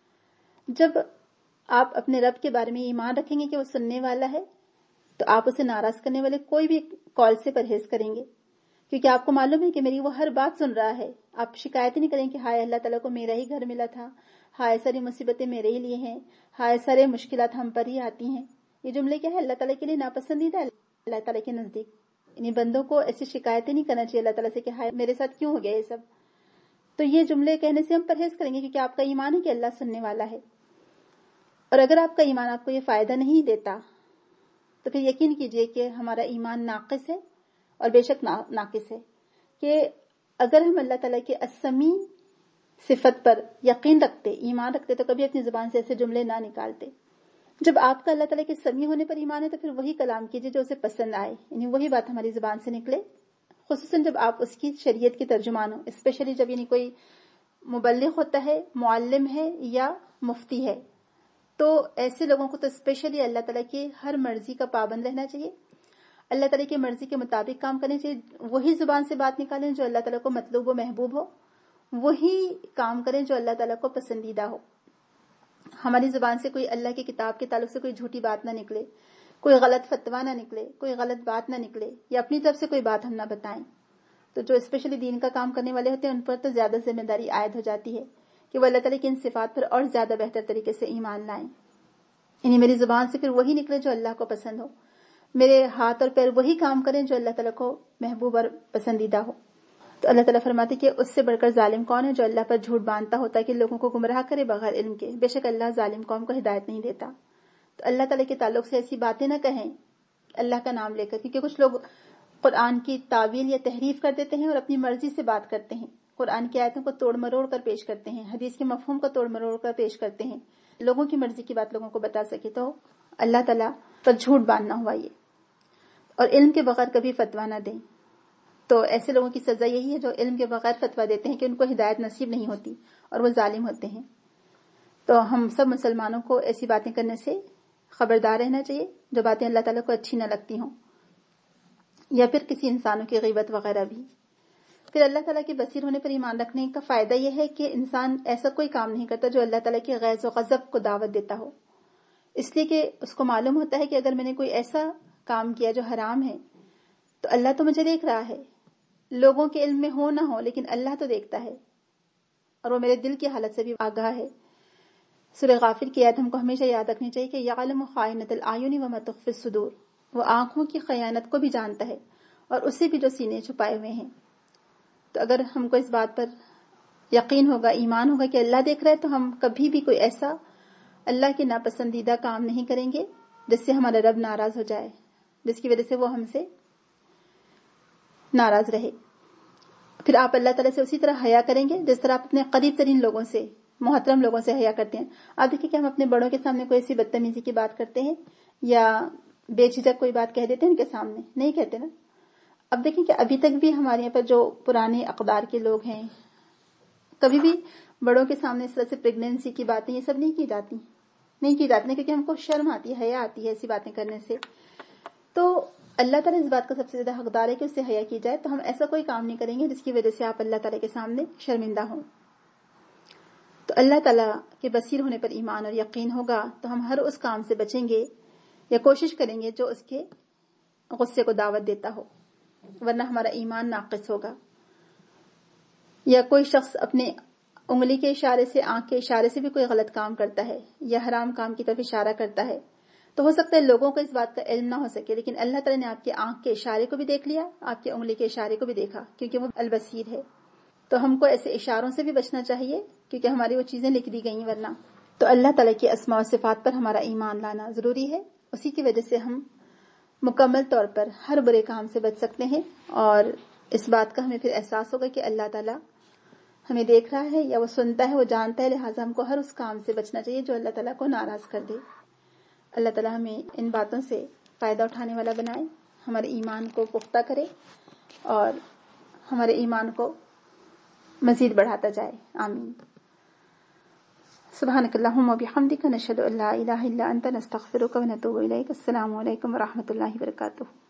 [SPEAKER 1] جب آپ اپنے رب کے بارے میں ایمان رکھیں گے کہ وہ سننے والا ہے، تو آپ اسے ناراض کرنے والے کوئی بھی کال سے پرہیز کریں گے، کیونکہ آپ کو معلوم ہے کہ میری وہ ہر بات سن رہا ہے۔ آپ شکایت نہیں کریں کہ ہائے اللہ تعالیٰ کو میرا ہی گھر ملا تھا، ہائے ساری مصیبتیں میرے ہی لیے ہیں، ہائے سارے مشکلات ہم پر ہی آتی ہیں۔ یہ جملے کیا ہے؟ اللہ تعالیٰ کے لیے ناپسندیدہ ہے اللہ تعالیٰ کے نزدیک۔ یعنی بندوں کو ایسی شکایتیں نہیں کرنا چاہیے اللہ تعالیٰ سے کہ ہائے میرے ساتھ کیوں ہو گیا یہ سب۔ تو یہ جملے کہنے سے ہم پرہیز کریں گے، کیونکہ آپ کا ایمان ہے کہ اللہ سننے والا ہے۔ اور اگر آپ کا ایمان آپ کو یہ فائدہ نہیں دیتا تو پھر یقین کیجئے کہ ہمارا ایمان ناقص ہے، اور بے شک ناقص ہے، کہ اگر ہم اللہ تعالیٰ کے السمیع صفت پر یقین رکھتے، ایمان رکھتے، تو کبھی اپنی زبان سے ایسے جملے نہ نکالتے۔ جب آپ کا اللہ تعالیٰ کے سمیع ہونے پر ایمان ہے تو پھر وہی کلام کیجئے جو اسے پسند آئے، یعنی وہی بات ہماری زبان سے نکلے، خصوصاً جب آپ اس کی شریعت کی ترجمان ہو، اسپیشلی جب یعنی کوئی مبلغ ہوتا ہے، معلم ہے یا مفتی ہے، تو ایسے لوگوں کو تو اسپیشلی اللہ تعالیٰ کی ہر مرضی کا پابند رہنا چاہیے، اللہ تعالیٰ کی مرضی کے مطابق کام کرنے چاہیے، وہی زبان سے بات نکالیں جو اللہ تعالیٰ کو مطلوب و محبوب ہو، وہی کام کریں جو اللہ تعالیٰ کو پسندیدہ ہو۔ ہماری زبان سے کوئی اللہ کی کتاب کے تعلق سے کوئی جھوٹی بات نہ نکلے، کوئی غلط فتویٰ نہ نکلے، کوئی غلط بات نہ نکلے، یا اپنی طرف سے کوئی بات ہم نہ بتائیں۔ تو جو اسپیشلی دین کا کام کرنے والے ہوتے ہیں ان پر تو زیادہ ذمہ داری عائد ہو جاتی ہے کہ وہ اللہ تعالیٰ کی ان صفات پر اور زیادہ بہتر طریقے سے ایمان لائیں، یعنی میری زبان سے پھر وہی نکلے جو اللہ کو پسند ہو، میرے ہاتھ اور پیر وہی کام کریں جو اللہ تعالیٰ کو محبوب اور پسندیدہ ہو۔ تو اللہ تعالیٰ فرماتے کہ اس سے بڑھ کر ظالم کون ہے جو اللہ پر جھوٹ باندھتا ہوتا ہے کہ لوگوں کو گمراہ کرے بغیر علم کے، بے شک اللہ ظالم قوم کو ہدایت نہیں دیتا۔ تو اللہ تعالیٰ کے تعلق سے ایسی باتیں نہ کہیں اللہ کا نام لے کر، کیونکہ کچھ لوگ قرآن کی تعویل یا تحریف کر دیتے ہیں اور اپنی مرضی سے بات کرتے ہیں، قرآن کی آیتوں کو توڑ مروڑ کر پیش کرتے ہیں، حدیث کے مفہوم کو توڑ مروڑ کر پیش کرتے ہیں، لوگوں کی مرضی کی بات لوگوں کو بتا سکے، تو اللہ تعالیٰ پر جھوٹ باندھنا ہوا یہ۔ اور علم کے بغیر کبھی فتویٰ نہ دیں، تو ایسے لوگوں کی سزا یہی ہے جو علم کے بغیر فتویٰ دیتے ہیں کہ ان کو ہدایت نصیب نہیں ہوتی اور وہ ظالم ہوتے ہیں۔ تو ہم سب مسلمانوں کو ایسی باتیں کرنے سے خبردار رہنا چاہیے جو باتیں اللہ تعالیٰ کو اچھی نہ لگتی ہوں، یا پھر کسی انسانوں کی غیبت وغیرہ بھی۔ پھر اللہ تعالیٰ کے بصیر ہونے پر ایمان رکھنے کا فائدہ یہ ہے کہ انسان ایسا کوئی کام نہیں کرتا جو اللہ تعالیٰ کے غیظ و غضب کو دعوت دیتا ہو، اس لیے کہ اس کو معلوم ہوتا ہے کہ اگر میں نے کوئی ایسا کام کیا جو حرام ہے تو اللہ تو مجھے دیکھ رہا ہے، لوگوں کے علم میں ہو نہ ہو لیکن اللہ تو دیکھتا ہے، اور وہ میرے دل کی حالت سے بھی آگاہ ہے۔ سورہ غافر کی آیت ہم کو ہمیشہ یاد رکھنی چاہیے کہ یعلم خائنۃ الاعین وما تخفی الصدور، وہ آنکھوں کی خیانت کو بھی جانتا ہے اور اسے بھی جو سینے چھپائے ہوئے ہیں۔ تو اگر ہم کو اس بات پر یقین ہوگا، ایمان ہوگا کہ اللہ دیکھ رہا ہے، تو ہم کبھی بھی کوئی ایسا اللہ کے ناپسندیدہ کام نہیں کریں گے جس سے ہمارا رب ناراض ہو جائے، جس کی وجہ سے وہ ہم سے ناراض رہے۔ پھر آپ اللہ تعالیٰ سے اسی طرح حیا کریں گے جس طرح آپ اپنے قریب ترین لوگوں سے، محترم لوگوں سے حیا کرتے ہیں. آپ دیکھیں کہ ہم اپنے بڑوں کے سامنے کوئی ایسی بدتمیزی کی بات کرتے ہیں یا بے جھجک کوئی بات کہہ دیتے ہیں ان کے سامنے؟ نہیں کہتے نا. اب دیکھیں کہ ابھی تک بھی ہمارے یہاں پر جو پرانے اقدار کے لوگ ہیں، کبھی بھی بڑوں کے سامنے اس طرح سے پریگنینسی کی باتیں یہ سب نہیں کی جاتی نہیں کی جاتی کیونکہ ہم کو شرم آتی ہے، حیا آتی ہے ایسی باتیں کرنے سے. تو اللہ تعالیٰ اس بات کا سب سے زیادہ حقدار ہے کہ اس سے حیا کی جائے. تو ہم ایسا کوئی کام نہیں کریں گے جس کی وجہ سے آپ اللہ تعالیٰ کے سامنے شرمندہ ہوں. تو اللہ تعالیٰ کے بصیر ہونے پر ایمان اور یقین ہوگا تو ہم ہر اس کام سے بچیں گے یا کوشش کریں گے جو اس کے غصے کو دعوت دیتا ہو، ورنہ ہمارا ایمان ناقص ہوگا. یا کوئی شخص اپنے انگلی کے اشارے سے، آنکھ کے اشارے سے بھی کوئی غلط کام کرتا ہے یا حرام کام کی طرف اشارہ کرتا ہے، تو ہو سکتا ہے لوگوں کو اس بات کا علم نہ ہو سکے، لیکن اللہ تعالیٰ نے آپ کے آنکھ کے اشارے کو بھی دیکھ لیا، آپ کے انگلی کے اشارے کو بھی دیکھا، کیونکہ وہ البصیر ہے. تو ہم کو ایسے اشاروں سے بھی بچنا چاہیے کیونکہ ہماری وہ چیزیں لکھ دی گئی ورنہ. تو اللہ تعالیٰ کی اسماء و صفات پر ہمارا ایمان لانا ضروری ہے. اسی کی وجہ سے ہم مکمل طور پر ہر برے کام سے بچ سکتے ہیں، اور اس بات کا ہمیں پھر احساس ہوگا کہ اللہ تعالیٰ ہمیں دیکھ رہا ہے یا وہ سنتا ہے، وہ جانتا ہے، لہٰذا ہم کو ہر اس کام سے بچنا چاہیے جو اللہ تعالیٰ کو ناراض کر دے. اللہ تعالیٰ ہمیں ان باتوں سے فائدہ اٹھانے والا بنائے، ہمارے ایمان کو پختہ کرے اور ہمارے ایمان کو مزید بڑھاتا جائے. آمین. سبحانک اللہم و بحمدک، نشہد ان لا الہ الا انت، نستغفرک و نتوب الیک. السلام علیکم و رحمۃ اللہ وبرکاتہ.